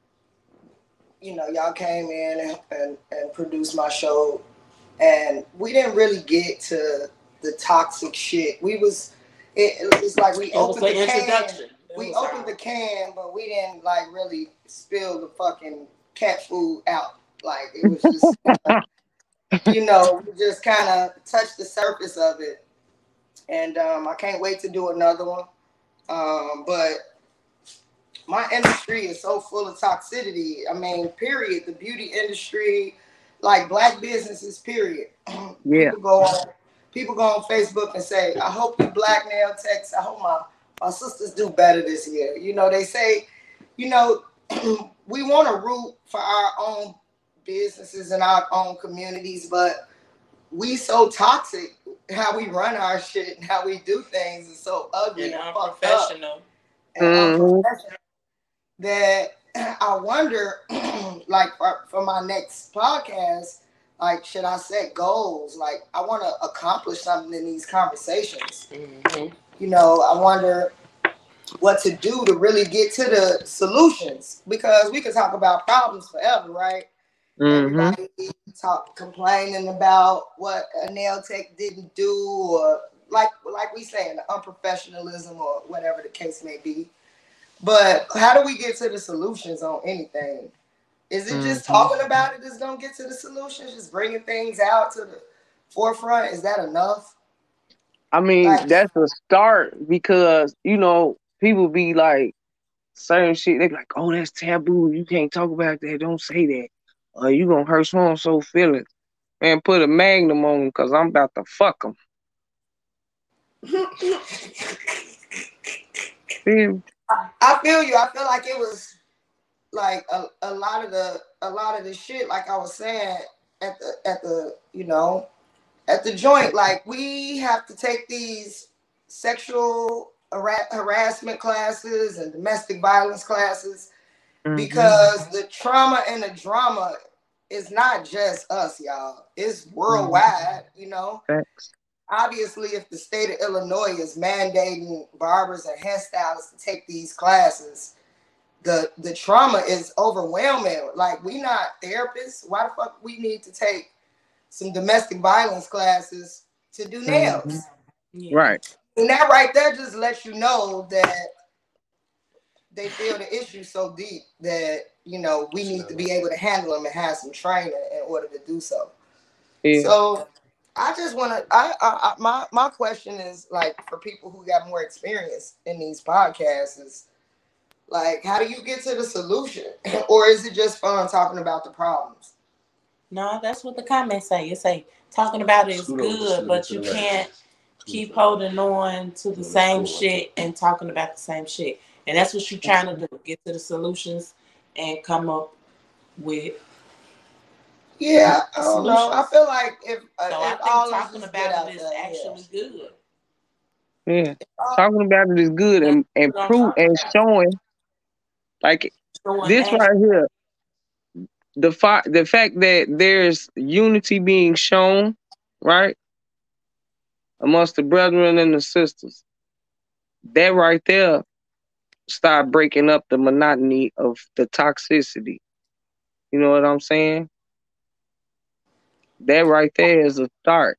You know, y'all came in and, and, and produced my show, and we didn't really get to the toxic shit. We was, it, it was like we opened the can. We opened the can, but we didn't like really spill the fucking cat food out. Like it was just, uh, you know, we just kind of touched the surface of it. And um, I can't wait to do another one. Um, but my industry is so full of toxicity. I mean, period. The beauty industry, like black businesses, period. Yeah. People go on, people go on Facebook and say, I hope you black nail techs, I hope my, my sisters do better this year. You know, they say, you know, we want to root for our own businesses and our own communities, but we so toxic. How we run our shit and how we do things is so ugly and, and unprofessional. And mm-hmm. unprofessional. That I wonder, like for, for my next podcast, like should I set goals? Like I want to accomplish something in these conversations. Mm-hmm. You know, I wonder what to do to really get to the solutions because we could talk about problems forever, right? Mm-hmm. Everybody talk complaining about what a nail tech didn't do, or like like we saying the unprofessionalism or whatever the case may be. But how do we get to the solutions on anything? Is it just mm-hmm. talking about it that's gonna get to the solutions? Just bringing things out to the forefront? Is that enough? I mean, like, that's a start because you know people be like certain shit. They be like, "Oh, that's taboo. You can't talk about that. Don't say that. Or uh, you gonna hurt so and so feelings." Man, put a magnum on them because I'm about to fuck them. I feel you. I feel like it was like a, a lot of the a lot of the shit, like I was saying at the at the you know at the joint. Like we have to take these sexual har- harassment classes and domestic violence classes mm-hmm. because the trauma and the drama is not just us, y'all. It's worldwide. Mm-hmm. You know. Thanks. Obviously, if the state of Illinois is mandating barbers and hairstylists to take these classes, the, the trauma is overwhelming. Like, we not therapists. Why the fuck we need to take some domestic violence classes to do nails? Mm-hmm. Right. And that right there just lets you know that they feel the issue so deep that, you know, we need to be able to handle them and have some training in order to do so. Yeah. So... I just want to, I, I, I, my, my question is like for people who got more experience in these podcasts is like, how do you get to the solution? Or is it just fun talking about the problems? No, that's what the comments say. It say talking about it is good, but you can't keep holding on to the same shit and talking about the same shit. And that's what you're trying to do, get to the solutions and come up with Yeah, I don't know. I feel like if, uh, so if I think all talking about it is there, actually yeah. good. Yeah, talking about it is good and and proof and showing like showing this action. Right here. The fa- the fact that there's unity being shown, right, amongst the brethren and the sisters. That right there start breaking up the monotony of the toxicity. You know what I'm saying? That right there is a start.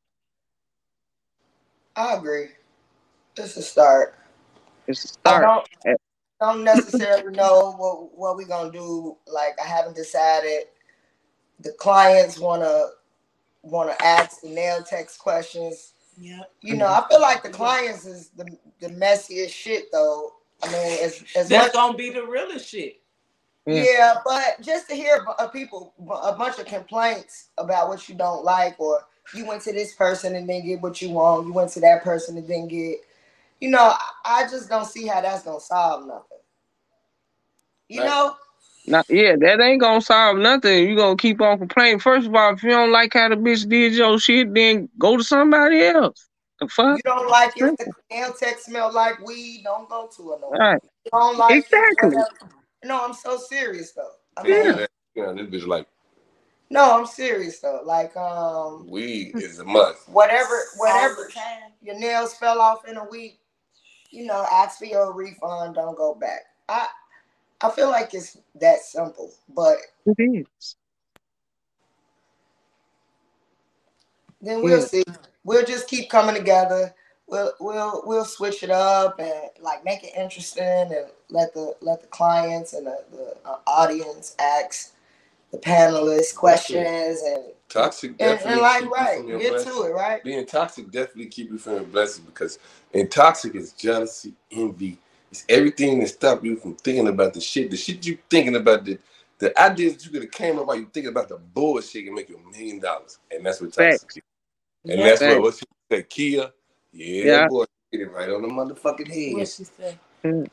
I agree. It's a start. It's a start. I don't, don't necessarily know what, what we're going to do. Like, I haven't decided. The clients want to want to ask the nail techs questions. Yeah. You know, I feel like the clients is the the messiest shit though. I mean, as, as that's much, gonna be the realest shit. Yeah. yeah, but just to hear a people a bunch of complaints about what you don't like, or you went to this person and didn't get what you want, you went to that person and didn't get, you know, I just don't see how that's gonna solve nothing. You know. Now, yeah, that ain't gonna solve nothing. You gonna keep on complaining. First of all, if you don't like how the bitch did your shit, then go to somebody else. The fuck? You don't like if the nail tech smell like weed, don't go to it no more. Right. You don't like exactly. it. No, I'm so serious though. I yeah, mean, that, yeah, this bitch like. No, I'm serious though. Like um, weed is a must. Whatever, whatever. Your nails fell off in a week. You know, ask for your refund. Don't go back. I. I feel like it's that simple, but it is. Then we'll yeah. see. We'll just keep coming together. We'll we'll we'll switch it up and like make it interesting and let the let the clients and the, the uh, audience ask the panelists questions and toxic and, definitely and like keep right you from get blessings. to it right. Being toxic definitely keep you from your blessings because and toxic is jealousy, envy. It's everything that stop you from thinking about the shit. The shit you thinking about, the, the ideas that you could have came up while you thinking about the bullshit can make you a million dollars. And that's what toxic is. And yeah. that's what, what she said, Kia. Yeah, yeah. boy, get it right on the motherfucking head. What she said? Mm.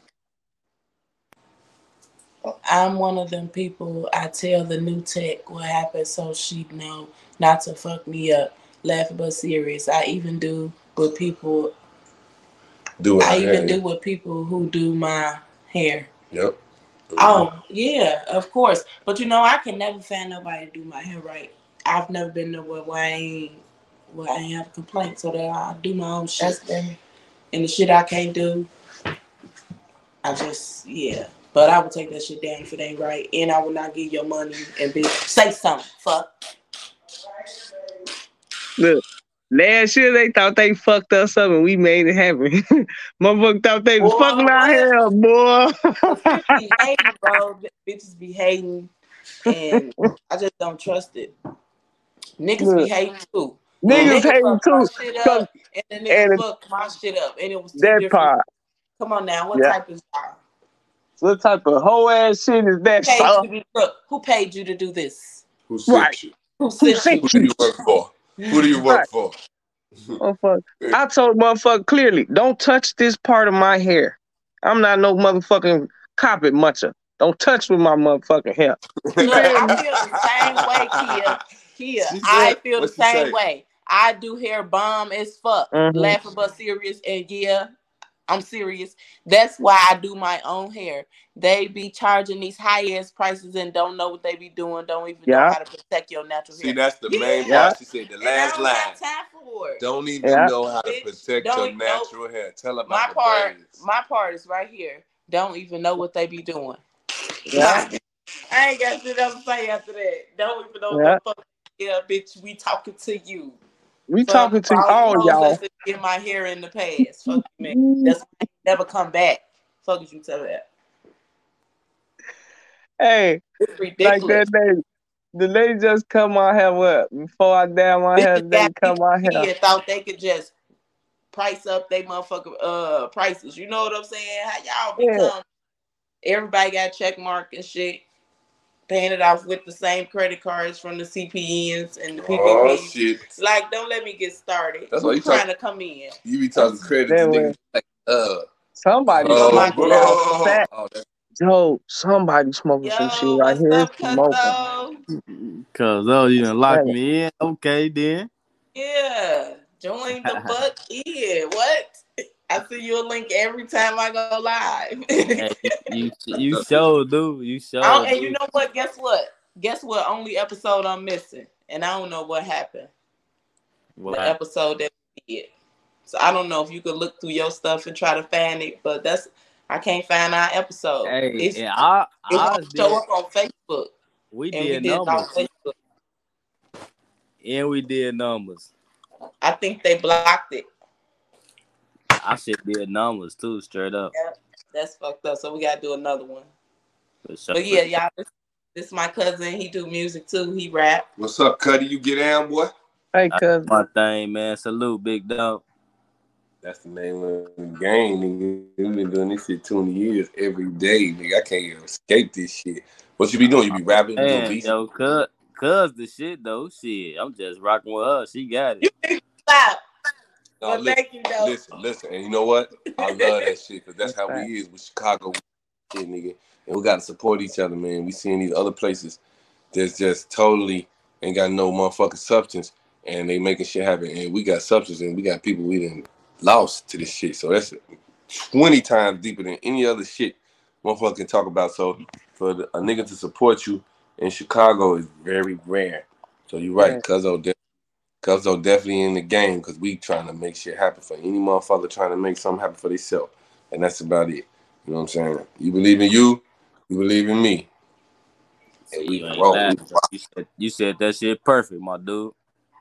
I'm one of them people, I tell the new tech what happened so she'd know not to fuck me up. Laughing but serious. I even do with people... Do I even hair. do with people who do my hair. Yep. Mm-hmm. Oh, yeah, of course. But you know, I can never find nobody to do my hair right. I've never been nowhere where I ain't, where I ain't have a complaint, so that I do my own shit. And the shit I can't do, I just, yeah. But I would take that shit down if it ain't right. And I will not give your money and be, say something, fuck. Look. Last year they thought they fucked us up and we made it happen. Motherfucker thought they was boy, fucking our hair, boy. Bitches be hating, bro. Bitches be hating, and I just don't trust it. Niggas Look, be hating too. Niggas nigga hating too. My shit up, and the nigga and fucked my shit up, and it was two that different. Part. Come on now, what yeah. type of job? What type of whole ass shit is that? Who paid, you to be, look, who paid you to do this? Who sent right. you? Who sent you? Who do you work for? Who do you work right. for? Motherfucker. I told motherfucker clearly, don't touch this part of my hair. I'm not no motherfucking carpet muncher. Don't touch with my motherfucking hair. Look, I feel the same way, Kia. Kia, said, I feel the same say? way. I do hair bomb as fuck. Mm-hmm. Laughing but serious, and yeah, I'm serious. That's why I do my own hair. They be charging these high ass prices and don't know what they be doing. Don't even yeah. know how to protect your natural See, hair. See, that's the yeah. main part. She said the last don't line. Have time for it. Don't even yeah. know how to protect your natural know. hair. Tell about my the part. braids. My part is right here. Don't even know what they be doing. Yeah. I ain't got shit else to say after that. Don't even know yeah. what the fuck. Yeah, bitch, we talking to you. We fuck talking to all y'all. Get my hair in the past. Fuck you, man. That's why I never come back. Fuck you, tell that. Hey, it's ridiculous. Like that lady, the lady just cut my hair up before I down my hair. They cut my hair. Thought they could just price up they motherfucking uh prices. You know what I'm saying? How y'all become? Yeah. Everybody got check mark and shit. Paying it off with the same credit cards from the C P Ns and the P P Ps. Oh shit! Like, don't let me get started. That's why you trying talk, to come in. You be talking credit to niggas like, uh, somebody oh, smoking out. Oh, Yo, somebody smoking Yo, some shit right here. Up, smoking. Cause oh, you done locked me in. Okay, then. Yeah, join the fuck in. What? I see you a link every time I go live. Hey, you you show do you show. Oh, and you know what? Guess what? Guess what? Only episode I'm missing, and I don't know what happened. What? The episode that we did. So I don't know if you could look through your stuff and try to find it, but that's I can't find our episode. Hey, it's, and I, it I won't show up on Facebook. We did, we did numbers. On Facebook. And we did numbers. I think they blocked it. I should did numbers too, straight up. Yeah, that's fucked up. So we gotta do another one. Sure. But yeah, y'all, this, this is my cousin. He do music too. He rap. What's up, Cuddy? You get down, boy? Hey, That's cuz. my thing, man. Salute, big dog. That's the name of the game, nigga. We've been doing this shit twenty years every day, nigga. I can't even escape this shit. What you be doing? You be rapping, you doing Man, beats? yo, cuz, cuz the shit though. Shit, I'm just rocking with her. She got You it. need to stop. No, Well, listen, thank you, though. listen, listen. And you know what? I love that shit because that's how we is with Chicago shit, nigga. And we got to support each other, man. We seeing these other places that's just totally ain't got no motherfucking substance, and they making shit happen. And we got substance, and we got people we done lost to this shit. So that's twenty times deeper than any other shit motherfucker can talk about. So for the, a nigga to support you in Chicago is very rare. So you're right, Yeah. Cuzzo. De- Cuzzo definitely in the game because we trying to make shit happen for any motherfucker trying to make something happen for themselves. And that's about it. You know what I'm saying? You believe in you, you believe in me. And See, we you ain't roll. lying. We You said, you said that shit perfect, my dude.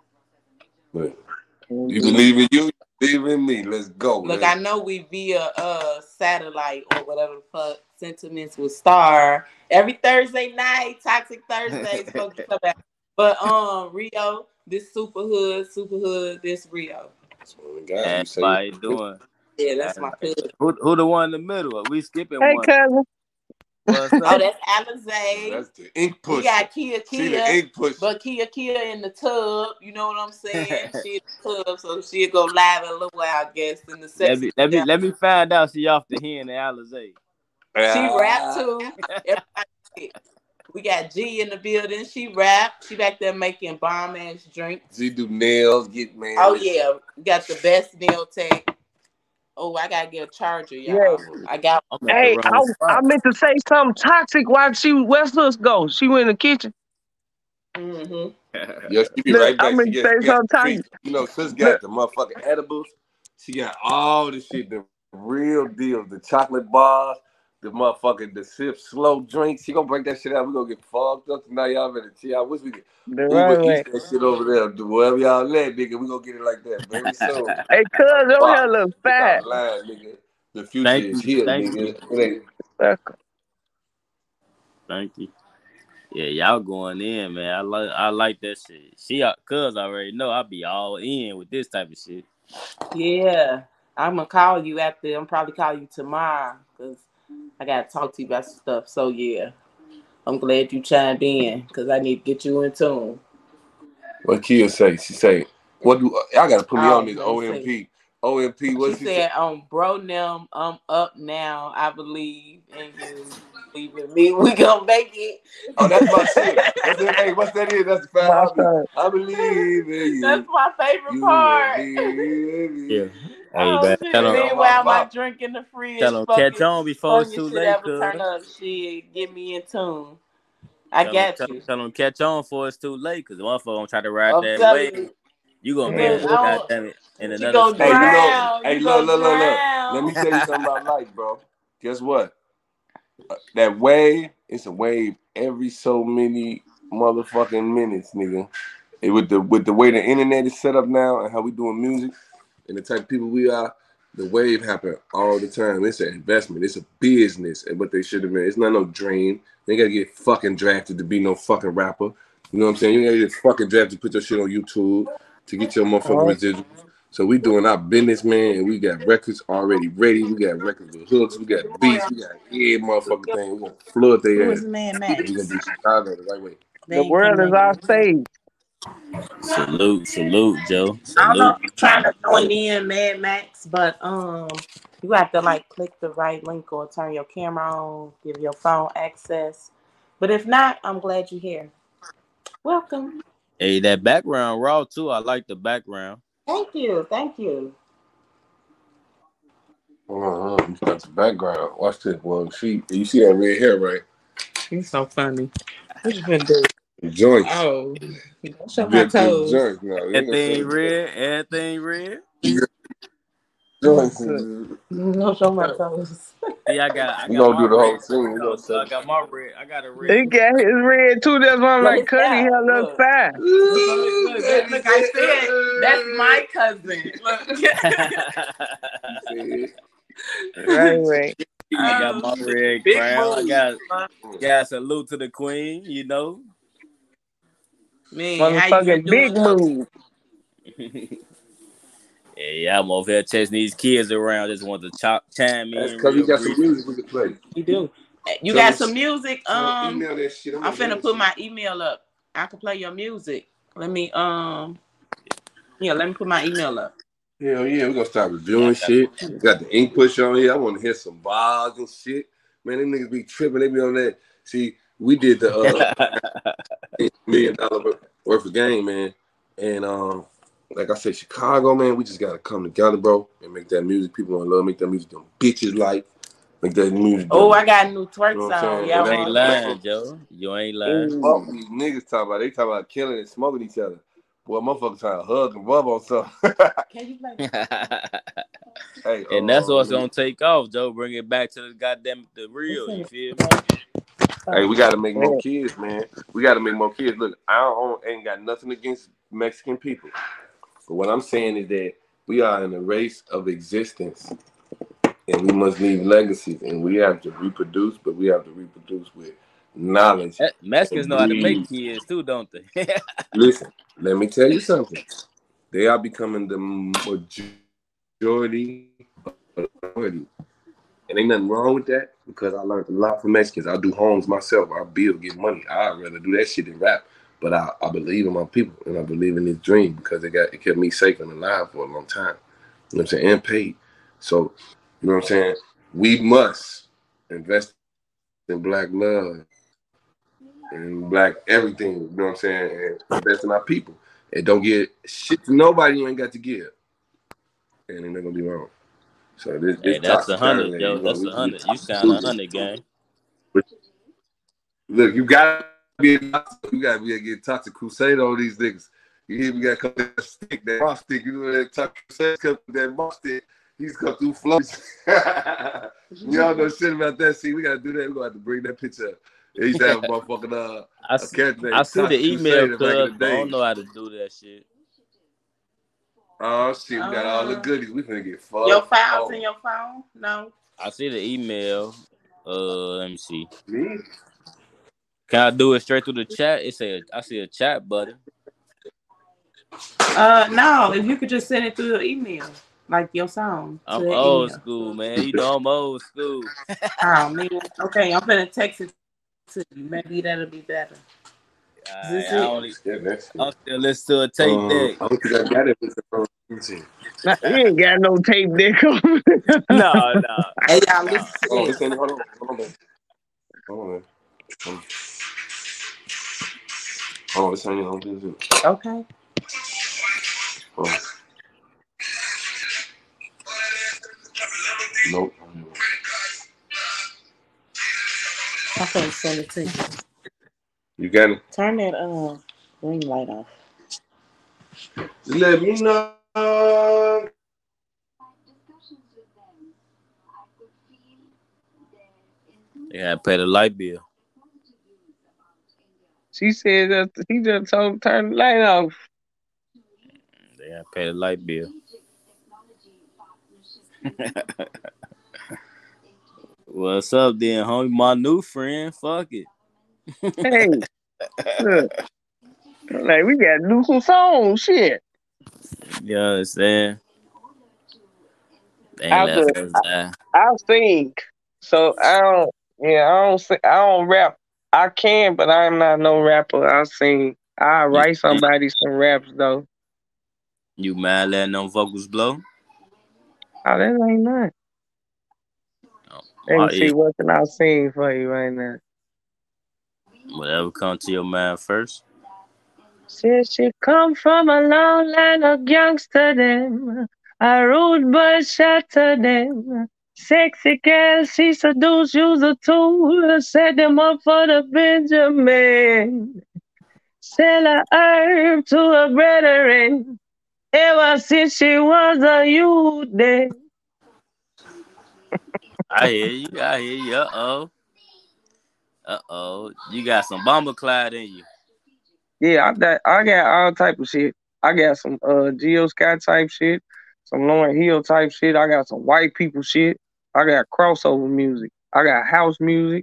But Mhm. you believe in you, you believe in me. Let's go. Look, Let's I know we via uh satellite or whatever the fuck sentiments with Star every Thursday night. Toxic Thursdays, fuck you come back. But um, Rio, this super hood, super hood, this Rio. God, you say How you doing? Yeah, that's my cousin. Who, who the one in the middle? We skipping Hey, one. cousin. What's Oh, up? that's Alizé. that's the ink We pusher. got Kia See the Kia, ink pusher. but Kia Kia in the tub. You know what I'm saying? She in the tub, so she'll go live in a little while, I guess, in the Let sex. me let me let me find out she off the hen and Alizé. She Ah. rap too. Everybody- we got G in the building. She rap. She back there making bomb ass drinks. She do nails, get man. Oh yeah, we got the best nail tech. Oh, I gotta get a charger, y'all. Yeah. I got. I'm at the Hey, I, wrong I spot. meant to say something toxic while she West Hooks go. She went in the kitchen. Mm-hmm. Yeah, she be Look, right I back. meant She to gets, say she got something the toxic. treats. You know, sis Look, got the motherfucking edibles. She got all the shit, the real deal, the chocolate bars, the motherfucking the sip slow drinks. She gonna break that shit out. We gonna get fucked up tonight. Y'all better chill. I wish we could the Uber right way. Eats that shit over there. Do wherever y'all let, nigga. We gonna get it like that very soon. Hey, cuz, your Fuck. hair look Get fat. out line, nigga. The future Thank is you, here, thank nigga. you, It ain't. Welcome. thank you. Yeah, y'all going in, man. I like I like that shit. She cuz already know I be all in with this type of shit. Yeah, I'm gonna call you after. I'm probably call you tomorrow because I gotta talk to you about some stuff. So yeah, I'm glad you chimed in because I need to get you in tune. What Kia say? She say, "What do y'all gotta put me Oh, on this let me O M P? see. O M P. What She she say? said, um, bro, them, I'm up now. I believe in you. Believe in me. We gonna make it. Oh, that's my shit. That's it. Hey, what's that? Is that's the fat My heartbeat. son. I believe in you. That's my favorite You part. believe in me. Yeah. Hey, Oh man. shit! Tell Hey, them, on Meanwhile, my my pop. drink in the fridge, tell them catch fucking, on before it's fucking too shit late, ever turn cuz. up. Shit, get me in tune. I Tell them, got tell, you. tell them catch on before it's too late, cause the motherfucker gonna try to ride I'm that telling wave. you. You gonna be Look, in, I God don't, damn it, in you another gonna state. Hey, you know. drown. Hey, You look, gonna look, look, look. drown. Let me tell you something about life, bro. Guess what? Uh, that wave, it's a wave every so many motherfucking minutes, nigga. It, with the with the way the internet is set up now and how we doing music and the type of people we are, the wave happen all the time. It's an investment. It's a business, and what they should have been. It's not no dream. They gotta get fucking drafted to be no fucking rapper. You know what I'm saying? You gotta get fucking drafted to put your shit on YouTube to get your motherfucking Oh, residuals. So we doing our business, man, and we got records already ready. We got records with hooks. We got beats. We got every motherfucking thing. We gonna flood Who their is ass. the man, And Max? we gonna do Chicago the right way. They the ain't world finna is make our it. stage. Salute, salute, Joe. I don't know Salute. if you're trying to join in, Mad Max, but um, you have to like click the right link or turn your camera on, give your phone access. But if not, I'm glad you're here. Welcome. Hey, that background raw too. I like the background. Thank you. Thank you. Uh-huh. You got the background. Watch this. Well, she, you see that red hair, right? You're so funny. What you been doing? The joints. Oh, don't show You my get the toes. joints now. You ain't gonna show Everything the red, everything red. joints. Don't show my toes. See, I got, I We got gonna my do the whole red scene. We gonna too. So I set. got my red. I got a He red. got his red too. That's why I'm But like, it's Cuddy hair out. look Look. fat. Look, look, look, look, look, I said that's my cousin. Look. Right way. I got my Um, red big crown. I move. got, got salute to the queen. You know. Man, how you been Motherfucking doing big though? move. Yeah, yeah, I'm over here chasing these kids around. Just want to chop, chime That's in because we real got brief. some music we can play. You do. You Tell got us- some music. tell- Um, email that shit. I'm I'm gonna finna put my email up. I can play your music. Let me um, yeah, let me put my email up. Hell yeah, we're gonna start reviewing shit. Got the ink push on here. I want to hear some bars and shit. Man, them niggas be tripping. They be on that. See, we did the uh, million dollar worth of game, man. And um, like I said, Chicago, man, we just gotta come together, bro, and make that music people wanna love. Make that music them bitches like. Make that music. Oh, them, I got a new twerk you know what I'm song. saying? Y'all You ain't want lying, Joe. You ain't lying. Fuck what these niggas talk about. They talk about killing and smoking each other. Boy, motherfuckers trying to hug and rub on something. Can you play? Hey, And that's uh, what's gonna take off, Joe. Bring it back to the goddamn the real. You feel me? Hey, we got to make more kids, man. We got to make more kids. Look, I don't, ain't got nothing against Mexican people. But what I'm saying is that we are in a race of existence, and we must leave legacies, and we have to reproduce, but we have to reproduce with knowledge. Eh, Mexicans and know how to make breed. kids too, don't they? Listen, let me tell you something. They are becoming the majority of the minority. And ain't nothing wrong with that because I learned a lot from Mexicans. I do homes myself. I build, get money. I'd rather do that shit than rap. But I, I believe in my people and I believe in this dream because it got it kept me safe and alive for a long time. You know what I'm saying? And paid. So, you know what I'm saying? We must invest in black love and black everything. You know what I'm saying? And invest in our people. And don't get shit to nobody you ain't got to give. And ain't never gonna be wrong. So this, this Hey, that's a toxic hundred, Saturday, Joe. you know, That's we a can get hundred. You toxic sound a Tuesday. hundred, gang. But look, you gotta be a toxic, you gotta be a get toxic crusade on these niggas. You hear me? Got come that stick, that moss stick. You know that toxic crusade come with that moss stick. He's come through flows. Y'all know shit about that. See, we gotta do that. We gonna have to bring that picture up. He used to have a motherfucking uh, I, a character named I see the Toxic email, Crusader back in cuz, the but I day. don't know how to do that shit. Oh shit, we got all the Uh, goodies. We finna get fucked. Your files Oh. in your phone? No. I see the email. Uh, let me see. Me? Can I do it straight through the chat? It said I see a chat button. Uh, no. If you could just send it through your email, like your song to I'm that old email. school, man. You know I'm old school. Oh man. Okay, I'm gonna text it to you. Maybe that'll be better. Is this I, I it? only, Yeah, that's I'm it. still listening to a tape Um, deck. I don't think I got it. With the, um, let me see. Nah, you ain't got no tape deck on. No, no, Hey y'all, no. listen to Hold on, this. this ain't, hold on, hold on, man. Hold on, man. Hold on. Hold on, this ain't, hold on, this is- Okay. hold on. Nope. I'm gonna send it to you. You got it? Turn that uh ring light off. Let me know. They gotta pay the light bill. She said that he just told him turn the light off. They gotta pay the light bill. What's up, then, homie? My new friend. Fuck it. Hey, look, like we gotta do some songs, shit. You understand? They ain't I left do. us die. I sing, so I don't. Yeah, I don't. Sing, I don't rap. I can, but I'm not no rapper. I sing. I You, write somebody some raps though. you mad letting them vocals blow? Oh, that ain't nothing. Oh, Let me my see ear. what can I sing for you right now. Whatever come to your mind first. Since she come from a long line of gangster them, a rude boy shatter them. Sexy girl, she seduce, use a tool, set them up for the Benjamin. Sell a herb to a brethren, ever since she was a youth then. I hear you. I hear you. Uh oh. Uh oh. You got some bomber cloud in you. Yeah, I got, I got all type of shit. I got some uh Geo Scott type shit, some Lauryn Hill type shit. I got some white people shit. I got crossover music. I got house music.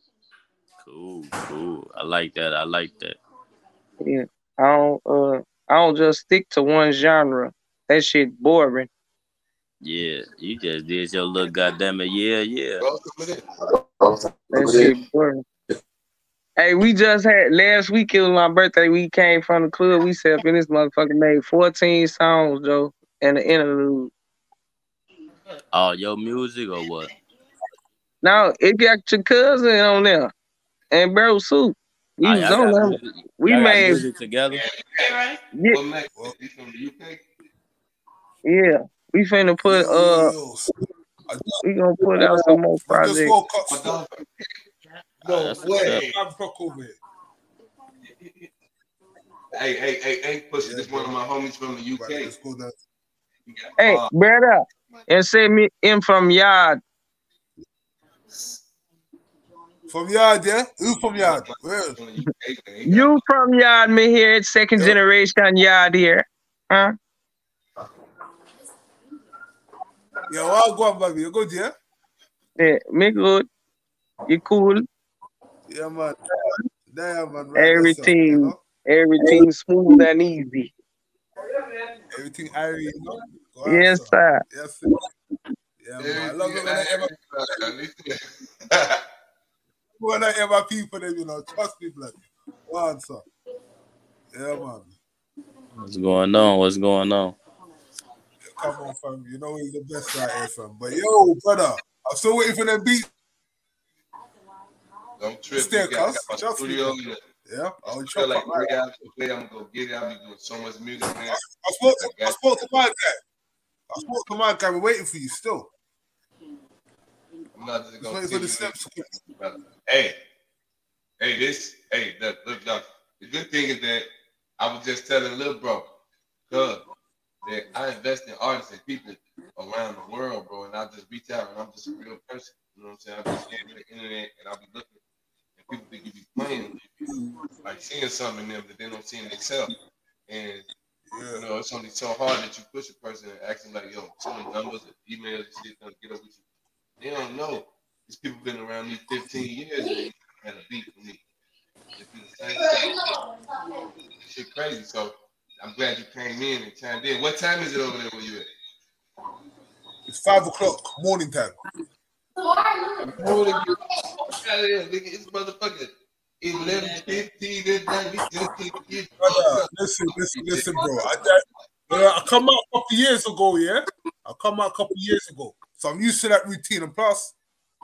Cool, cool. I like that. I like that. Yeah, I don't uh I don't just stick to one genre. That shit boring. Yeah, you just did your little goddamn it. Yeah, yeah. That shit boring. Hey, we just had last week. It was my birthday. We came from the club. We set up in this motherfucker, made fourteen songs, Joe, and the interlude. Oh, your music or what? Now it got your cousin on there, and Bro Soup. We Ah, was y'all on got there. music. We Y'all got made music together. yeah, Well, Mac, he's from the U K. yeah. We finna put Yo, yo, uh, yo. I just, we gonna put out some more I just projects. woke up. My Still. dog. Ah, No that's what's up. way. I'm fuck over here. Hey, hey, hey, hey, push Yeah, this one of bro. my homies from the Right, U K. let's go down. He got Hey, bars. brother, and send me in from yard. From Yard, yeah? Who from Yard? Where? From the U K, man. He got You from yard, me here. It's second Yeah. generation yard here, huh? Yeah, well, go on, baby. You good, yeah? Yeah, me good. You cool. Yeah, man. Damn, man. Right there, sir. You Everything, know? everything smooth and easy. Everything airy, you know? Go on, Yes, sir. sir. Yes, sir. Yeah, man. I love it when I ever when I ever people them, you know. Trust me, blood. Go on, sir. Yeah, man. What's going on? What's going on? Come on, fam. You know he's the best right here, fam. But yo, brother, I'm still waiting for them beats. Don't trip. Stay, We got, I cuz. got my Trust me, studio. man. in the- Yeah, I I'll still chop like up right. three hours away. I'm gonna go get it. I'll be doing so much music, man. I, I spoke to, I I got spoke to my guy. I spoke to my guy. We're waiting for you still. I'm not just Just gonna waiting tell for the you steps. this, brother. Hey, hey, this, hey, the, look, look, the good thing is that I was just telling Lil Bro, cuz, that I invest in artists and people around the world, bro, and I just reach out and I'm just a real person. You know what I'm saying? I be scanning the internet and I be looking, and people think you be playing, like seeing something in them that they don't see in themselves. And Yeah. you know, it's only so hard that you push a person and ask them like, yo, send them numbers, emails, and shit, gonna get up with you. They don't know. These people been around me fifteen years and they had a beat for me. They do the same thing. Shit crazy. So I'm glad you came in and chimed in. What time is it over there where you at? It's five o'clock morning time. Morning. It's motherfucking eleven fifteen. This night we just need to get Brother, listen, listen, listen, bro. I, I, I come out a couple years ago, yeah? I come out a couple years ago. So I'm used to that routine. And plus,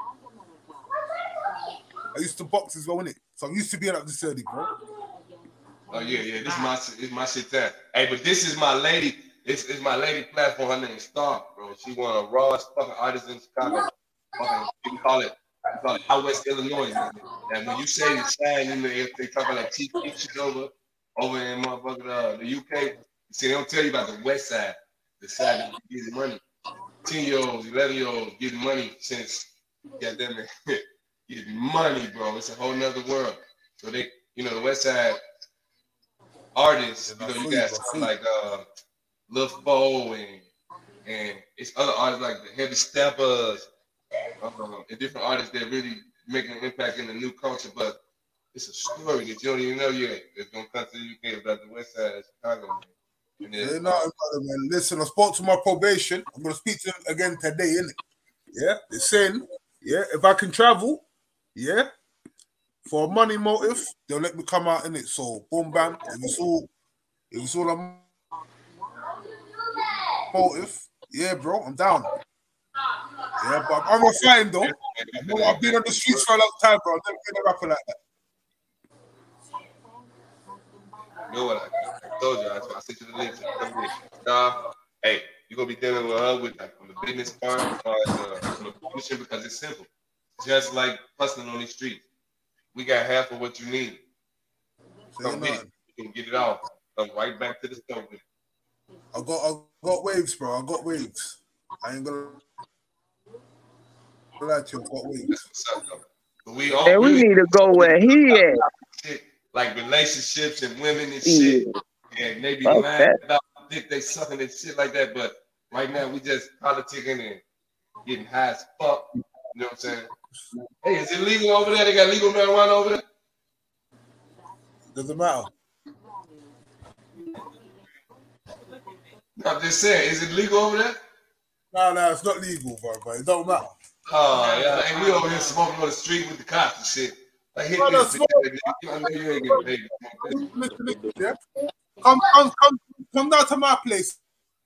I used to box as well, innit? So I'm used to being up this early, bro. Oh yeah, yeah. This is my this my shit time. Hey, but this is my lady. This is my lady platform. Her name's Star, bro. She one of the rawest fucking artists in Chicago. Fucking, we call it we call it out West Illinois, man. And when you say the shine, you know, if they talk about Chief Keef shit over over in motherfucking uh, the U K. See, they don't tell you about the West Side, the side that you getting money. Ten year olds, eleven year olds getting money since goddamn it, getting money, bro. It's a whole nother world. So they, you know, the West Side artists, you know, you got something like uh, Lil Fo and and it's other artists like the Heavy Steppers, um, and different artists that really making an impact in the new culture. But it's a story that you don't even know yet that's gonna come to the U K about the West Side of Chicago. Man. And then, Yeah, no, brother, man. Listen, I spoke to my probation. I'm gonna speak to them again today, innit? Yeah, they're saying, yeah, if I can travel, yeah, for a money motive, they'll let me come out in it. So boom bam. If it's all if it's all a motive, yeah, bro, I'm down. Yeah, but I'm a fan though. I'm, I've been on the streets for a long time, bro. I've never been a rapper like that. you know what I, I told you, I, I sent you the link to come in. Nah, hey, you're gonna be dealing with her with like on the business part as far as uh, on the publishing because it's simple. Just like hustling on these streets. We got half of what you need. Come get it. You can get it all. Come right back to the store with it. I got I got waves, bro. I got waves. I ain't gonna lie to you, I got waves. That's what's up, though. But we all And we really need to go where he at. shit, like relationships and women and shit. And maybe Fuck lying that. about dick they sucking and shit like that. But right now we just politicking and getting high as fuck. You know what I'm saying? Hey, is it legal over there? They got legal marijuana over there? Doesn't matter. I'm just saying, is it legal over there? No, no, it's not legal, bro, but it don't matter. Oh, yeah, and we over here smoking on the street with the cops and shit. Like, hit No, this no, bitch. I know you ain't getting paid. Listen, listen, yeah? Come, come, come, come down to my place.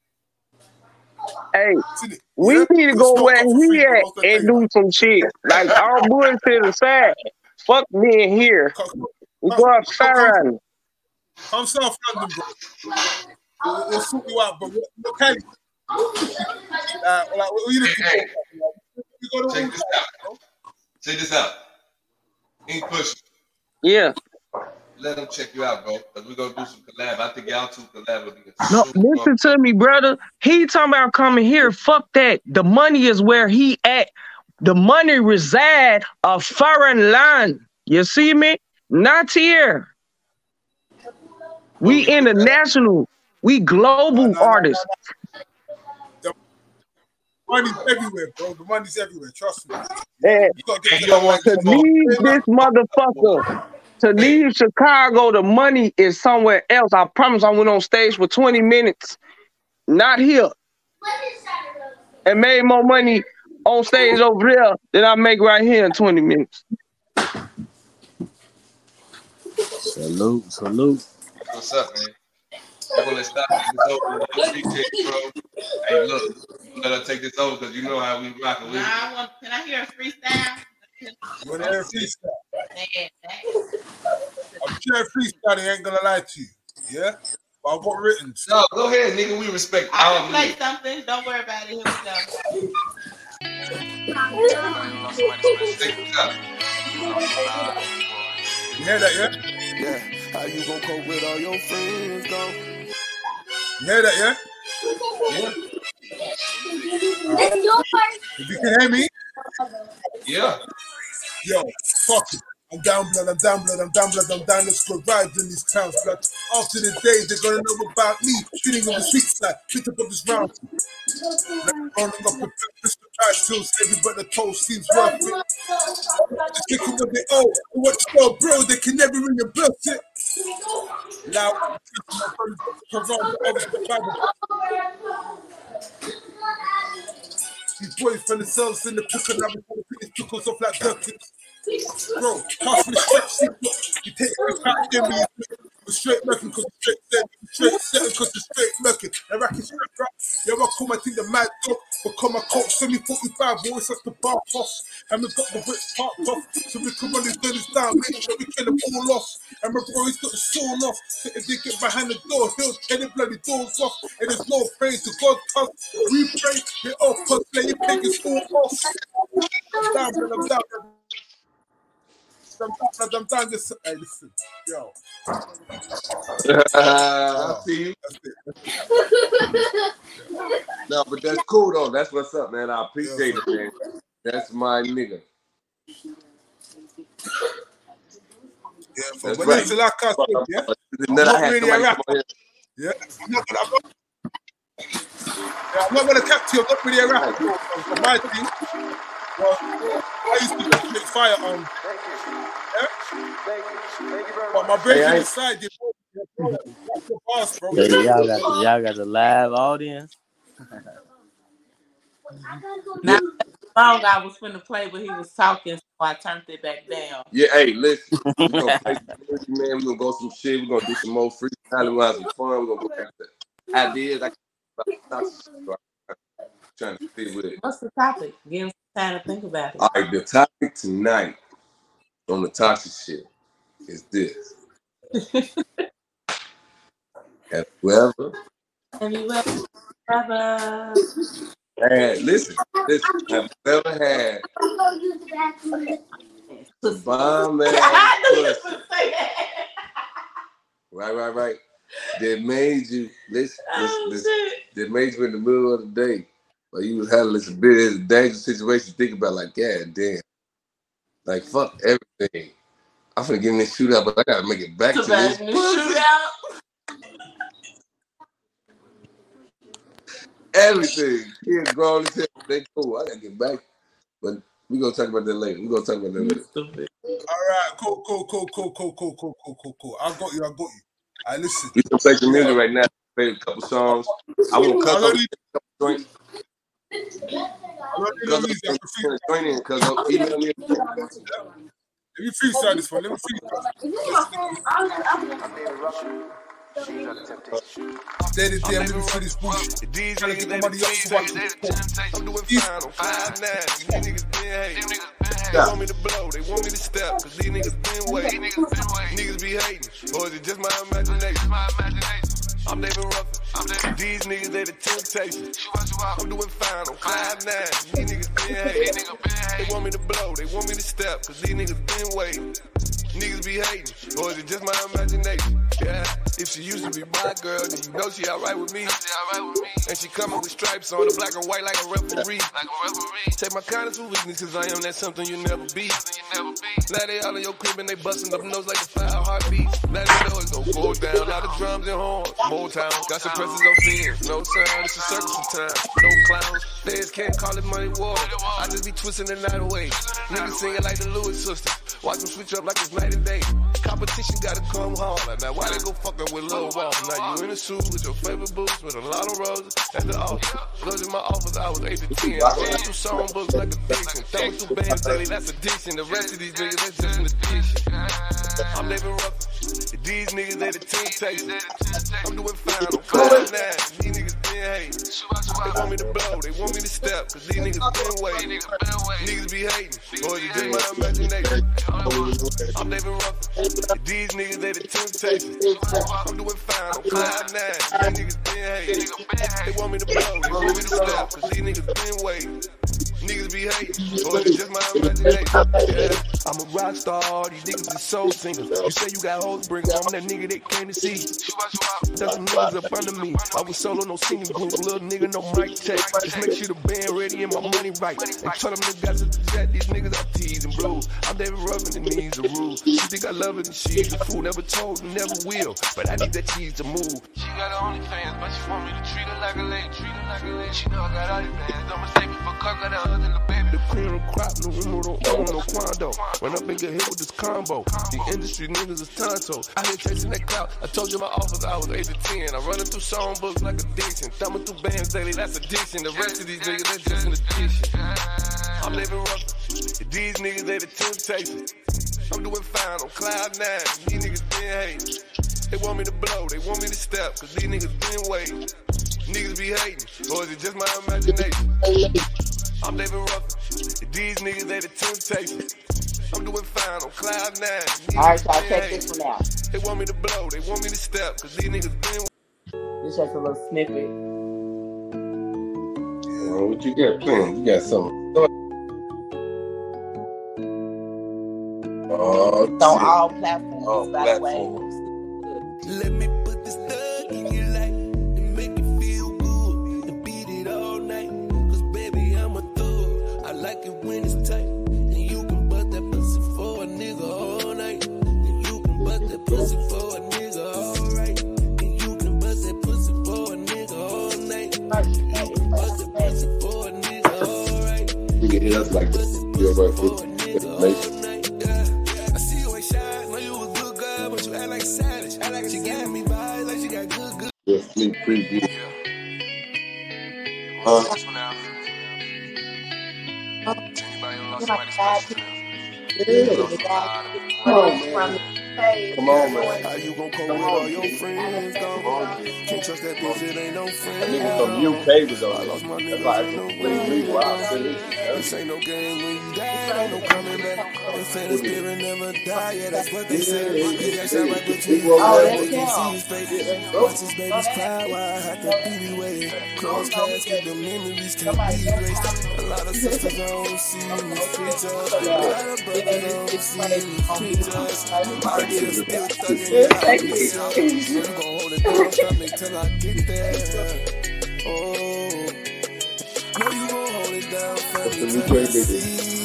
Hey, See, we yeah? need to We'll go smoke where up for he free, bro. at What's that and thing? do some shit. Like, all bullshit aside, fuck being here. Come, We come, go come, outside. come, come South London, bro. We'll, we'll sort you out, bro. What, what Cali? Uh, like, what you looking Hey, for? We go to check all this out. bro. Check this out. Ink Push. Yeah. Let them check you out, bro. Because we're going to do some collab. I think y'all two collab will be No, super. listen to me, brother. He talking about coming here. Fuck that. The money is where he at. The money reside a foreign land. You see me? Not here. We international. We global No, no, no, artists. The money's everywhere, bro. The money's everywhere. Trust me. And You gotta get You to don't that want like to leave this motherfucker, to leave Chicago, the money is somewhere else. I promise I went on stage for twenty minutes. Not here. And made more money on stage over there than I make right here in twenty minutes. Salute, salute. What's up, man? I'm going to stop this over. I appreciate it, bro. Hey, look. Let her take this over because you know how we rockin' with Nah, it. I want, can I hear a freestyle? You want to hear a freestyle? Yeah, I'm sure freestyle, they ain't gonna lie to you. Yeah? But I've got written. No, go ahead, nigga. We respect I all can of play you. something. Don't worry about it. Here we go. Check this out. You hear that, yeah? Yeah, how you gonna cope with all your friends gone? You hear that, yeah? Yeah. If you can hear me, Yeah. yo, fuck it. I'm down blood, I'm down blood, I'm down blood, I'm down. Let's go ride in these clowns, blood. After the day, they're gonna know about me. Feeling on the sweet side, picked up on this round. Rolling up the Mister Price Hills, everybody the toast seems worth it. Just kick them what they owe. And what you know, bro, they can never reimburse it. Loud, these boys from themselves in the pickle, now we put these pickles off like Gherkins. Bro, pass me the straps, you take every time you me, we're straight murking because we're straight set, straight setting because we're straight murking. And racking straight rap, yo, I call my thing the mad dog, become a coach, semi forty-five, always has to bar off. And we got the bricks parked off, so we can run these guns down, make sure we kill them all off. And my bro, he's got the sawn off, so if they get behind the door, he'll tear the bloody doors off. And there's no praise to God, cause we pray, they all cause play, you take his all off. I'm down, man, I'm down, man. I'm, I'm down this. Hey, listen, yo. I see you. No, but that's cool though. That's what's up, man. I appreciate it, man. That's my nigga. Yeah, for when it's like us, yeah. I'm Then I not had really a somebody rapper. come here. Yeah, I'm not gonna. I'm not, yeah, I'm not gonna cap to you. I'm not really a rapper. For, for my thing, well, I used to make firearms. Yeah? But my breaking Hey, I- inside, they bro, that's the boss, bro. Yeah, y'all got the, y'all got the live audience. Now, song I was finna play, but he was talking, so I turned it back down. Yeah, hey, listen. We're gonna play some music, man. We're gonna go some shit. We're gonna do some more freestyle. We're gonna have some fun. We're gonna go back to ideas. I I'm trying to fit with it. What's the topic? Give us time to think about it. All right, the topic tonight on the toxic shit is this. Have you ever Have you ever, ever had, listen, listen, have you ever had the bomb ass I knew you was pussy, gonna say that. right, right, right, that made you, listen, Oh, listen, listen, shit. that made you in the middle of the day, but you was having this bit of a dangerous situation to think about, like, God damn, like, fuck everything. I'm finna get in this shootout, but I gotta make it back to, To this back in the shootout. everything. Kids grown as hell, they cool. I gotta get back, but we gonna talk about that later. We gonna talk about that later. Stupid. All right, cool, cool, cool, cool, cool, cool, cool, cool, cool, cool. I got you, I got you. I listen. We can play some Yeah. music right now. Play a couple songs. I won't cut I those don't joints. I don't need no Cause music. I can feel. join in, cause of email me. Let me freestyle this one. Let me freestyle. Steady there, let me feel this bullshit. Trying to get somebody else to watch this. I'm doing fine on five nine. These niggas been hating. They want me to blow, they want me to step, cause these niggas been waiting. Niggas be hating, or is it just my imagination? I'm David Ruffin. These niggas, they the temptation. I'm doing fine on five nine. These niggas been hating. They want me to blow, they want me to step, cause these niggas been waiting. Niggas be hating, or is it just my imagination? Yeah, if she used to be my girl, then you know she alright with me. And she coming with stripes on the black and white like a referee. Take my kindness for weakness, cause I am that something you never be. Now they all in your crib and they busting up nose like a fire heartbeat. Now they know it's gon' go down, lot of drums and horns. Motown, got suppressors on fins, no sound, it's a circus of time. No clowns, feds can't call it money water. I just be twisting the night away. Niggas singing like the Lewis sisters. Watch them switch up like it's night and day. Competition gotta come hard. Now why they go fucking with Lil Wall? Now you in a suit with your favorite boots with a lot of roses at the altar. Looked in my office, I was eight to ten. I ran through songbooks like addiction. Throwing through bands daily, that's addiction. The rest of these niggas, that's just an addiction. I'm David Ruffin. These niggas, they the temptation. I'm doing fine on five nine. These niggas been hating. They want me to blow, they want me to step, cause these niggas been waiting. Niggas be hating, or is it just my imagination? I'm David Ruffin. These niggas, they the temptation. I'm doing fine on five nine. These niggas been hating. They want me to blow, they want me to step, cause these niggas been waiting. Niggas be hating, or is it just my imagination? Yeah. I'm a rock star, these niggas is soul singers. You say you got hoes, bring them. I'm that nigga they came to see. That's some niggas up under me. I was solo, no singing group, little nigga, no mic check. Just make sure the band ready and my money right. And tell them niggas that these niggas are teased and bruised. I'm David Ruffin and these are rules. She think I love her and she's a fool. Never told and never will, but I need that cheese to move. She got her only fans, but she want me to treat her like a lady. Treat her like a lady. She know I got all these bands. Don't mistake me for cock, got her other little baby. The cream of crop, no uno, don't own no quando. Run up and get hit with this combo. The industry niggas is tonto. I been chasing that clout. I told you my office I was eight to ten. I'm running through songbooks like addiction. Thumbing through bands daily, that's addiction. The rest of these niggas, that's just an addiction. I'm living rough. These niggas, they the temptation. I'm doing fine on cloud nine. These niggas been hating. They want me to blow, they want me to step, cause these niggas been waiting. Niggas be hating, or is it just my imagination? I'm David Ruffin. These niggas, they the temptation. I'm doing fine on cloud nine. Alright, so I'll take this one out. They want me to blow, they want me to step, cause these niggas been. This is just a little snippet. Well, what you got playing? You got something. Oh, it's on all platforms, all by platforms. the way. Let me put this thug in your life and make it feel good and beat it all night. Cause baby, I'm a thug. I like it when it's tight. And you can butt that pussy for a nigga all night. And you can butt that pussy for a nigga all right. And you can butt that pussy for a nigga all night. And you can butt that pussy for a nigga all right. You can hit us like this. You're right for information. The sneak preview. Huh? Come on, man. How you gon' call with all your friends, dog? Can't trust that bitch, it ain't no friend. Nigga from U K was on. I lost my nigga. That's why I can This ain't no game when you die, ain't no coming back. They say the spirit never die, yeah, that's what they say. He got shot right between his eyes, they can see his face. Watch his babies cry while I have to be waiting. Close casket, the memories can't be erased. A lot of sisters I don't see in the streets, a lot of brothers I don't see in the streets. I get still stuck in the house. I'm gon' hold it down from me till I get there. Oh, no, you gon' hold it down for me till I see you.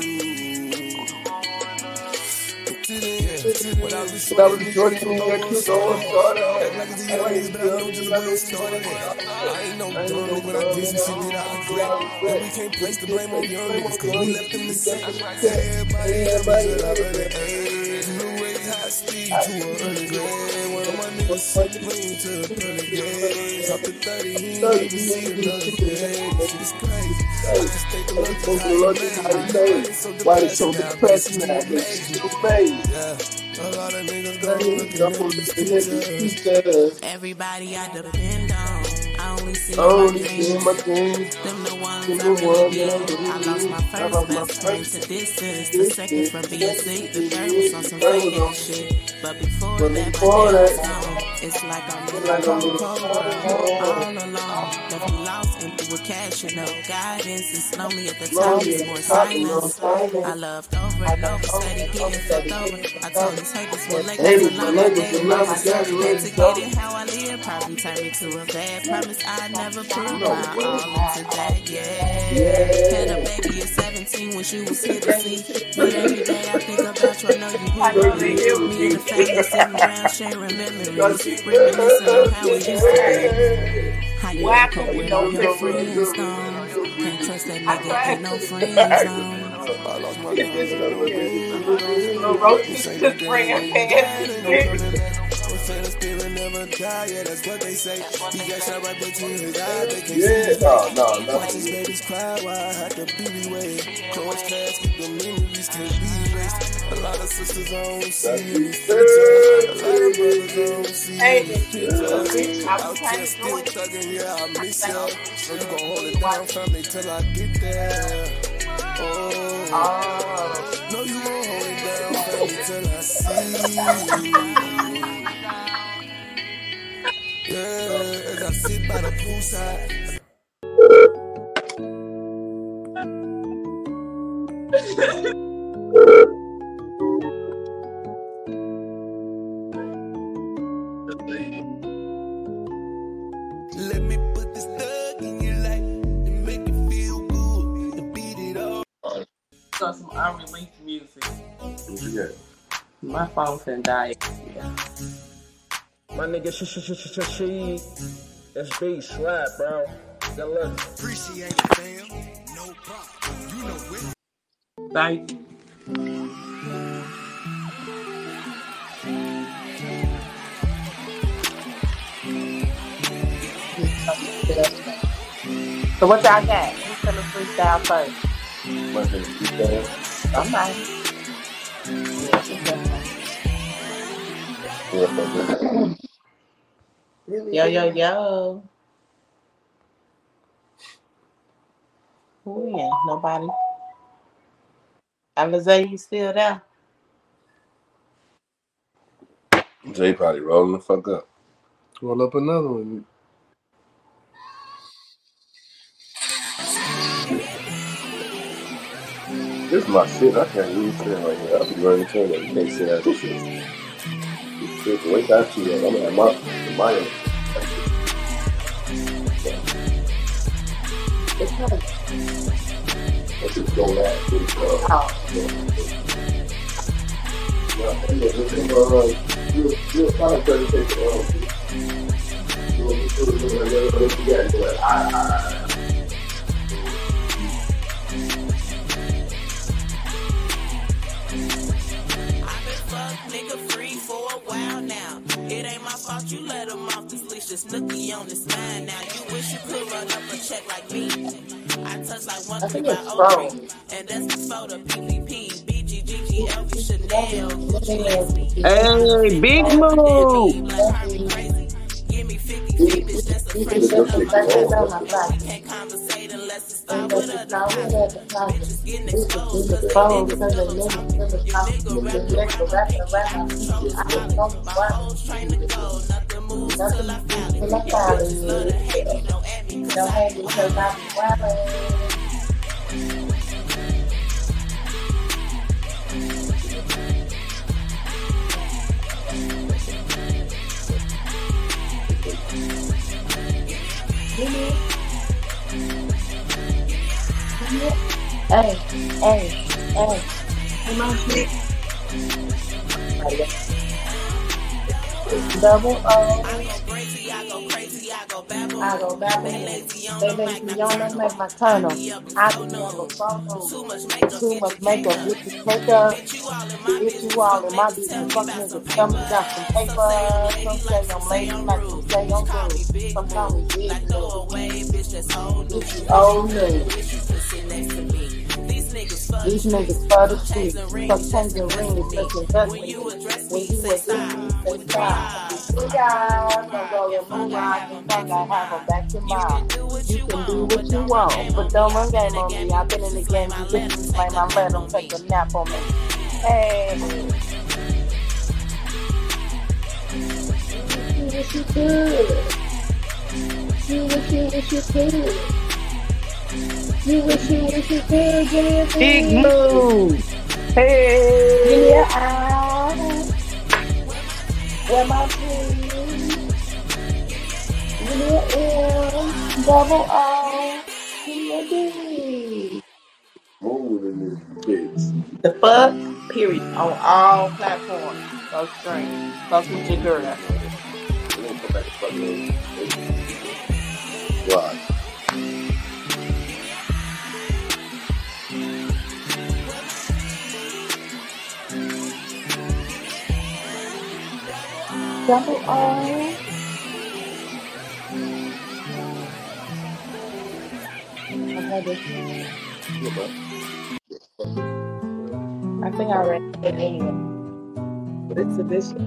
When I was shorty, you know that you so started. Like it's the youngest, but I know just where it started. I ain't no dummy, but I did some shit that I regret. And we can't place the blame on young niggas, cause we left them to say. Everybody, everybody, everybody. New way, high speed to a hundred grand. One of my niggas Lean to the pearly gates. Up to thirty, he ain't even see another day. It's crazy. I just think the look is how you made it. Why they so depressed now? It's so crazy. A lot of niggas gon' look at these pictures. Everybody I depend on. I only see Only my see dreams. my dreams. Them the ones Them I the really ones need. that I really I lost my need. I first lost my best friend first to distance. The second from being sick. The third was on some Third was fake on- ass shit. But before But that, before my that, dad was gone. It's like I'm in it's a like I'm in cold, a cold cold world. world. All alone. Left me lost and through a cash, you know. Guidance is lonely at the top. Lonely It's at more the top, you know, silence. silence. I loved over and over, steady getting flipped over. I told these haters what Lakers Haters, will but not Lakers let will them never I started graduate to from get it how I live. Probably turned me to a bad promise I never proved my all into that, yeah. Had a baby at seventeen when she was here to see. But every day I think about you, I know you hear me. Me and the family sitting around sharing memories. Reminiscing on how it used to be. How you Why woke up could we with know all your your friends gone. Can't trust that I nigga, tried ain't no to. friend zone. I lost my guns and I don't need No roaches to bring past. I'm saying spirit never die, yeah, that's what they say. He got shot right between his eyes, they can't Yeah, see no, no, no. watch his babies cry, why I had to be away. Close casket, the memories can't be erased. A lot of sisters I don't see in these pictures. A lot of brothers I don't see in these pictures. Out there still thugging, yeah, I miss ya. So you gon' hold it down, family, till I get there. Oh, no, you gon' hold it down, family, till I see you. Yeah, as I sit by the poolside. Let me put this thug in your life and make it feel good to beat it up. Got some unreleased music. What you got? My phone finna die. Yeah. My nigga, sh sh sh sh sh sh. S B, slap, bro. Good luck. Appreciate it, fam. No problem. You know it. Thank you. So what y'all got? Who's gonna freestyle first? What's the freestyle? Somebody. Yo, yo, yo. Who in? Nobody. Alizé, you still there? Jay probably rolling the fuck up. Roll up another one. This is my shit. I can't really sit right here. I'll be running the train. You can't sit out this shit. Shit, wait that you. I'm gonna have my my own. It's her. Let's just go back. Oh. Yeah, you'll you'll find a presentation. You'll you'll I I. Nigga free for a while now. It ain't my fault you let him off this leash. This nookie on his mind now. You wish you could run up a check like me. I touch like one three by oh three. And that's before the P V P. B G G G L V Chanel. Hey, big move. Give me fifty feet, bitch. That's a fresh up. We can't conversate unless it's start with a bitches getting exposed. Cause they niggas your nigga rapping around. My hoes train to go. Nothing moves till I found it. Bitches love to hate me. Don't at me cause I be wildin'. Hey, hey, hey. Come on, shit. Double O. I go crazy, I go crazy, I I go baboon. I go baboon. They lazy on They the lazy mic, on the mic nocturnal. I be on the phone. Too much makeup, Too get much your makeup, cake get up. your cake up. Bitch, you all in my If you business. all Fuck in my niggas, business, tell fuck me about some niggas, tell me about some paper. paper. Some say I'm lady, like some say I'm rude. Some call me big Like boo. throw away, bitch, that's old news. Bitch, you old news. Bitch, you can sit next to me. These niggas fuck These shit. niggas for the Chasing street. rings, Fuck just changing rings, invest just in me. invest When in you me. address When me, you say address stop. me, say With the stop. eyes. Big eyes, don't go your blue eyes, and tongue, I have them back to You mouth. can do what You you can do want, what but you don't run want, game but on don't me. run I've been game in on the me. game, I've you been in the bitches game, claim I you let them bitches take claim a I let nap them on take me. a nap on me. Hey. You wish you could. You wish you wish you could. You wish you wish you could, Jimmy. Big move. Give me Hey. an eye. Where my please? Give me an M. Double O. Give me a D. Move in this bitch. The fuck? Period. On all platforms. Go stream. Fuck with your girl. We're gonna come back and fuck it. Right. Double O. Okay, this. I think I already said it anyway. But it's a this.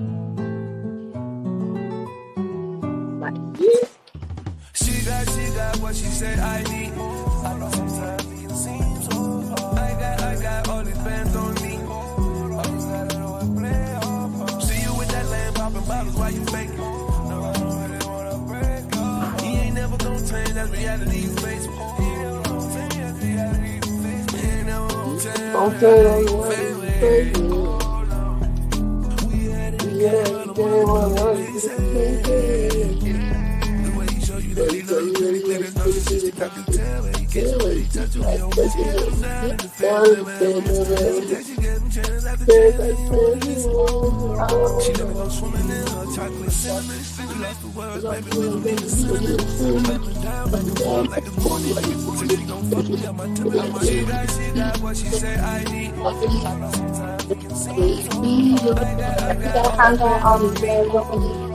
Like, yeah. She got, she got what she said I need. I know sometimes it seems so hard. I got, I got all these bands on me. All you gotta do is play off. See you with that lamb popping bottles while you fake it. No, I don't really wanna break up. He ain't never gonna change, that's reality you face. He ain't never gonna change, that's reality you face. He ain't never gonna change, Don't that's say that reality you you want face. to say it. We had it Yeah, together, you but can't what want he to said. say it. The way he show you that he love you pretty clear, there's no statistic I can tell. When he kiss you, when he touch you, he don't miss you. Head him down in the face, never ever miss a visit. That she gave him chances after chances, he ain't wanna listen. She let me go swimming in her chocolate cinnamon. We lost the words, baby, we don't need the cinnamon. Up and down, back and forth like the morning. Said she gon' fuck me, I'm a tip, I'm a she got, she got what she say I need. I know sometimes it can seem so hard. I got, I got all the all these things. bands up on me.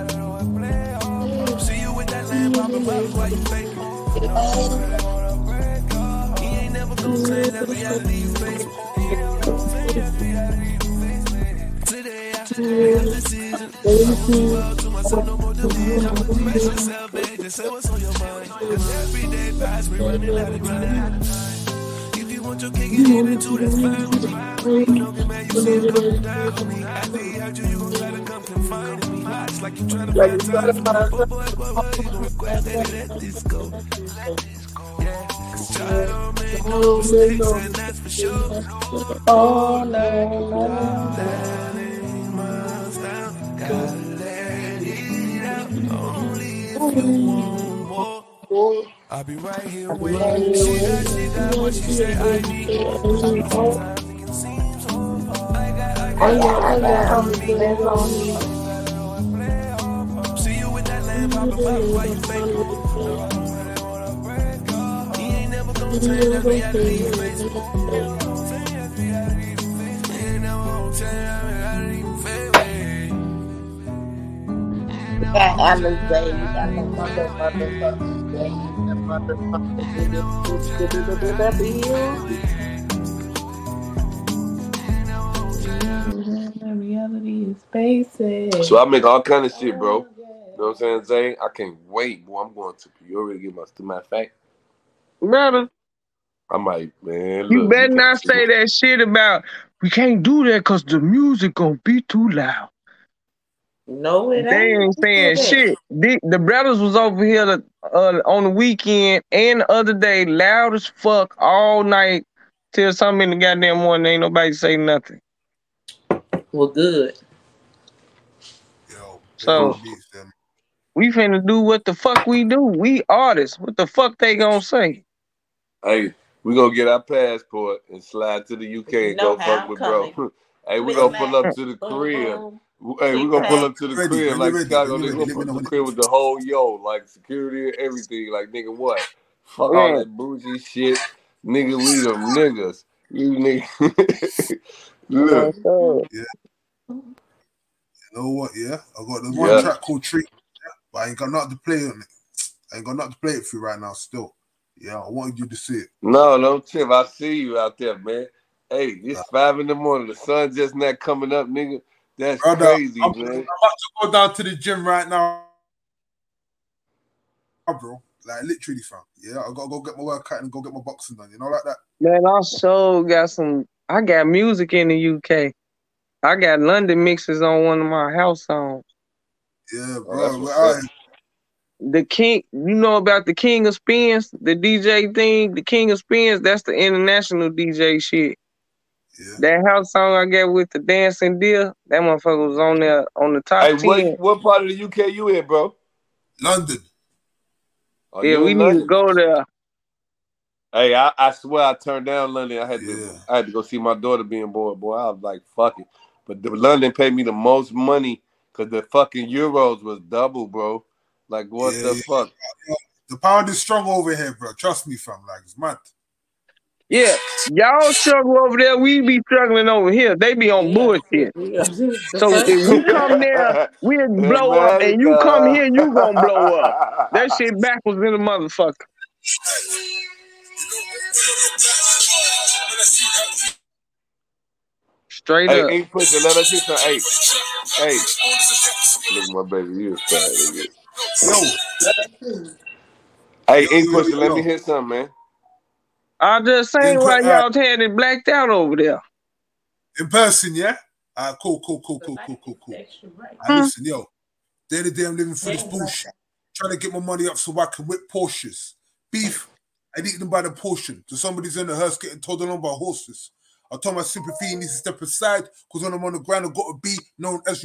See you with that lamb popping bottles while you fake it. No, I don't really wanna break up. He ain't never gonna change, that's reality you face. He ain't never gonna change, that's reality you face. Today I made a decision. I want the world to myself, no more division. Brace yourself, babe, just say what's on your mind. Cause every day pass, we're running out of time. If you want your cake and eat it too, that's fine with me. Don't get mad, you see it coming down on me. After he hurt you, you gon' try to come confine in me. It's like you tryna find time for me. But boy, boy, boy, you don't regret that. Let this go. Let this go. Yeah. Cause try don't make no mistakes, and that's for sure. Oh, no, no. That ain't my style. Gotta let it out. Only if you want more. I'll be right here waiting. She got, she got what she say I need. Sometimes it can seem so hard. I got, I I got, got, I I got all got these bands on me. see you with that lamb popping bottles while you fake it. No, I don't really wanna break up. He ain't never gonna change, that's reality you face. He ain't never gonna change, that's reality you face. He ain't never gonna change, that's reality you face. Got Alice Days. I know mother, motherfucking Days. The motherfucking reality is basic. So I make all kind of shit, bro. You know what I'm saying, Zay? I can't wait, boy. I'm going to Peoria to get my. To matter of fact, Brother, I might, man. Look, you you better can't not see say me. that shit about we can't do that because the music gonna be too loud. No, it They ain't. ain't saying Who said that? shit. The, the brothers was over here uh, on the weekend and the other day, loud as fuck all night till something in the goddamn morning. Ain't nobody say nothing. Well, good. Yo, So beats them. we finna do what the fuck we do. We artists. What the fuck they gonna say? Hey, we gonna get our passport and slide to the U K You and know go how fuck I'm with coming. bro. Hey, we Click gonna pull clack, up to the boom, crib boom. Hey, we're gonna pull up to the Ready, crib when like you're ready, Chicago. when Nigga, you're gonna ready, pull let up me to the know crib with the whole yo, like security and everything. Like nigga, what? Fuck all Yeah. that bougie shit, nigga. We them niggas. You nigga. Look, Uh, so, Yeah. You know what? Yeah, I got the one yeah. track called Treat, yeah, but I ain't got nothing to play on it. I ain't got nothing to play it for you right now. Still, yeah, I wanted you to see it. No, no, Tip. I see you out there, man. Hey, it's five in the morning. The sun just not coming up, nigga. That's Brother, crazy, I'm, man. I'm about to go down to the gym right now, bro. Like literally, fam. Yeah, I gotta go get my workout and go get my boxing done. You know, like that. man, I so got some. I got music in the U K. I got London mixes on one of my house songs. Yeah, Oh, bro. that's we're what's out up. here. The king, you know about the King of Spins, the D J thing. The King of Spins, that's the international D J shit. Yeah. That house song I got with the dancing deer, that motherfucker was on there on the top Hey, what ten. what part of the U K you in, bro? London. Oh, Yeah, you we in need to London? go there. Hey, I, I swear I turned down London. I had to Yeah. I had to go see my daughter being born. Boy, I was like, fuck it. But the London paid me the most money because the fucking euros was double, bro. Like, what Yeah, the yeah. fuck? The pound is strong over here, bro. Trust me, fam. Like it's mad. Yeah, y'all struggle over there. We be struggling over here. They be on bullshit. So if we come there, we'll blow up, and you come here, you gonna blow up. That shit backwards in the motherfucker. Straight Hey, up. Ink Pusha, let us hit some. Hey, hey. Look at my baby. You a fat nigga. Yo. Hey, Yo, Ink yo, Pusha, yo, let me yo. hit something, man. I just In, saying why per- uh, y'all had it blacked out over there. in person, yeah? Uh, cool, cool, cool, cool, cool, cool, cool. Uh, listen, yo. The other day I'm living through this bullshit. Trying to get my money up so I can whip Porsches. Beef, I eat them by the portion. So somebody's in the hearse getting told on by horses. I told my sympathy he needs to step aside because when I'm on the ground, I've got to be known as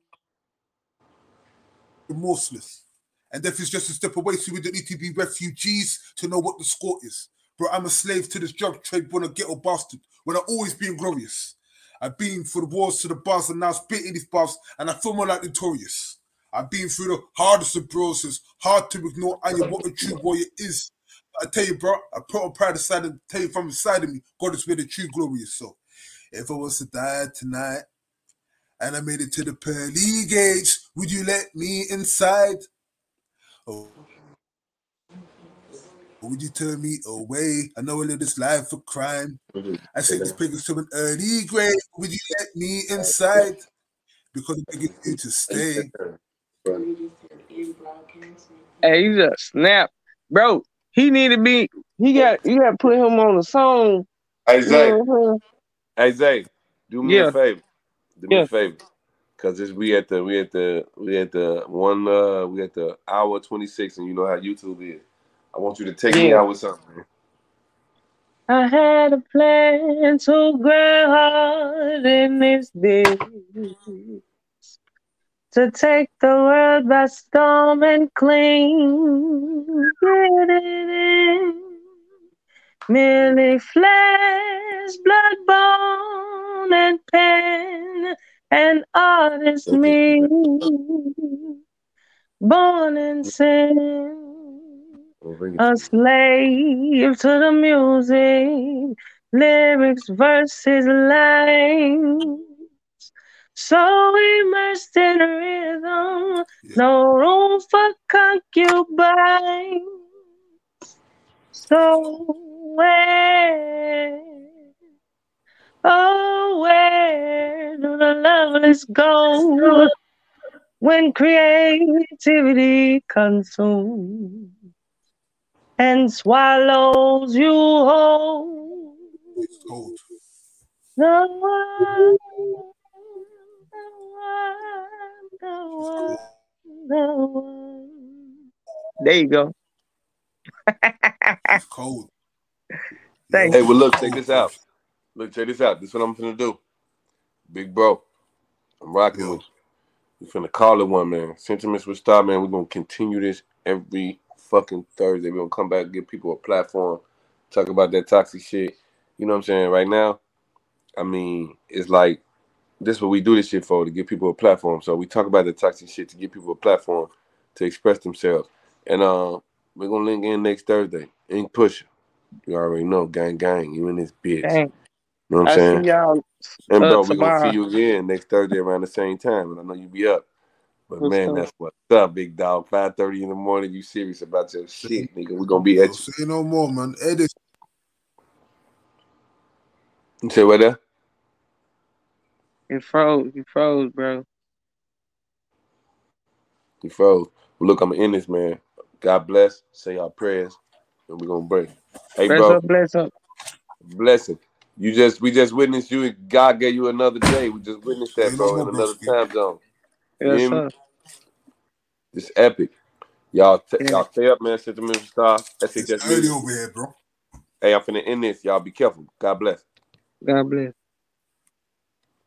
remorseless. And death is just a step away, so we don't need to be refugees to know what the score is. Bro, I'm a slave to this drug trade, born a ghetto bastard, when I've always been glorious. I've been for the wars to the bars and now spitting these bars, and I feel more like notorious. I've been through the hardest of bros, it's hard to ignore I am what a true warrior is. But I tell you, bro, I put on pride aside and tell you from inside of me, God is where the true glory is. So, if I was to die tonight, and I made it to the pearly gates, would you let me inside? Or would you turn me away? I know I live this life for crime. I sent these pagans to an early grave. Would you let me inside? Because I'm begging you to stay. Hey, you just snap. Bro, he need to be, he got, you got to put him on the song. Hey, Zay. You know, Hey, Zay. Do me Yeah. a favor. Do me Yeah. a favor. Cause it's we at the we at the we at the one uh we at the hour twenty six, and you know how YouTube is. I want you to take me Yeah. out with something, man. I had a plan to grow hard in this day, to take the world by storm and clean. Get it in. Merely flesh, blood, bone, and pen, an artist me, born in sin, a slave to the music, lyrics, verses, lines, so immersed in rhythm, no room for concubines. So where, oh, where do the lovers go when creativity consumes and swallows you whole? No one, no one, no one, no one. There you go. It's cold. Thank Hey, you. well, look, check this out. Look, check this out. This is what I'm finna do. Big bro, I'm rocking Yo. with you. We finna call it one, man. Sentiments with Star, man. We're gonna continue this every fucking Thursday. We're gonna come back and give people a platform, talk about that toxic shit. You know what I'm saying? Right now, I mean, it's like this is what we do this shit for, to give people a platform. So we talk about the toxic shit to give people a platform to express themselves. And uh, we're gonna link in next Thursday. Ink Pusher. You already know, gang gang, you in this bitch. Dang. You know what I'm I saying? see y'all And uh, bro, we're gonna tomorrow. see you again next Thursday around the same time. And I know you be up. But What's man, up? that's what's up, big dog. five thirty in the morning, you serious about your shit, nigga. We're gonna be at you. Say no more, man. Edit. You say what there? You froze. You froze, bro. You froze. Well, look, I'm in this, man. God bless. Say our prayers, and we're gonna break. Hey, Bless bro. up, bless up. Blessing. You just we just witnessed you. God gave you another day. We just witnessed that, Say no bro, more, in another broski. time zone. You Yes, hear me? sir. It's epic. Y'all, t- Yeah. y'all stay up, man. Sentimental Star. That's it. It's Just early me. over here, bro. Hey, I'm finna end this. Y'all be careful. God bless. God bless.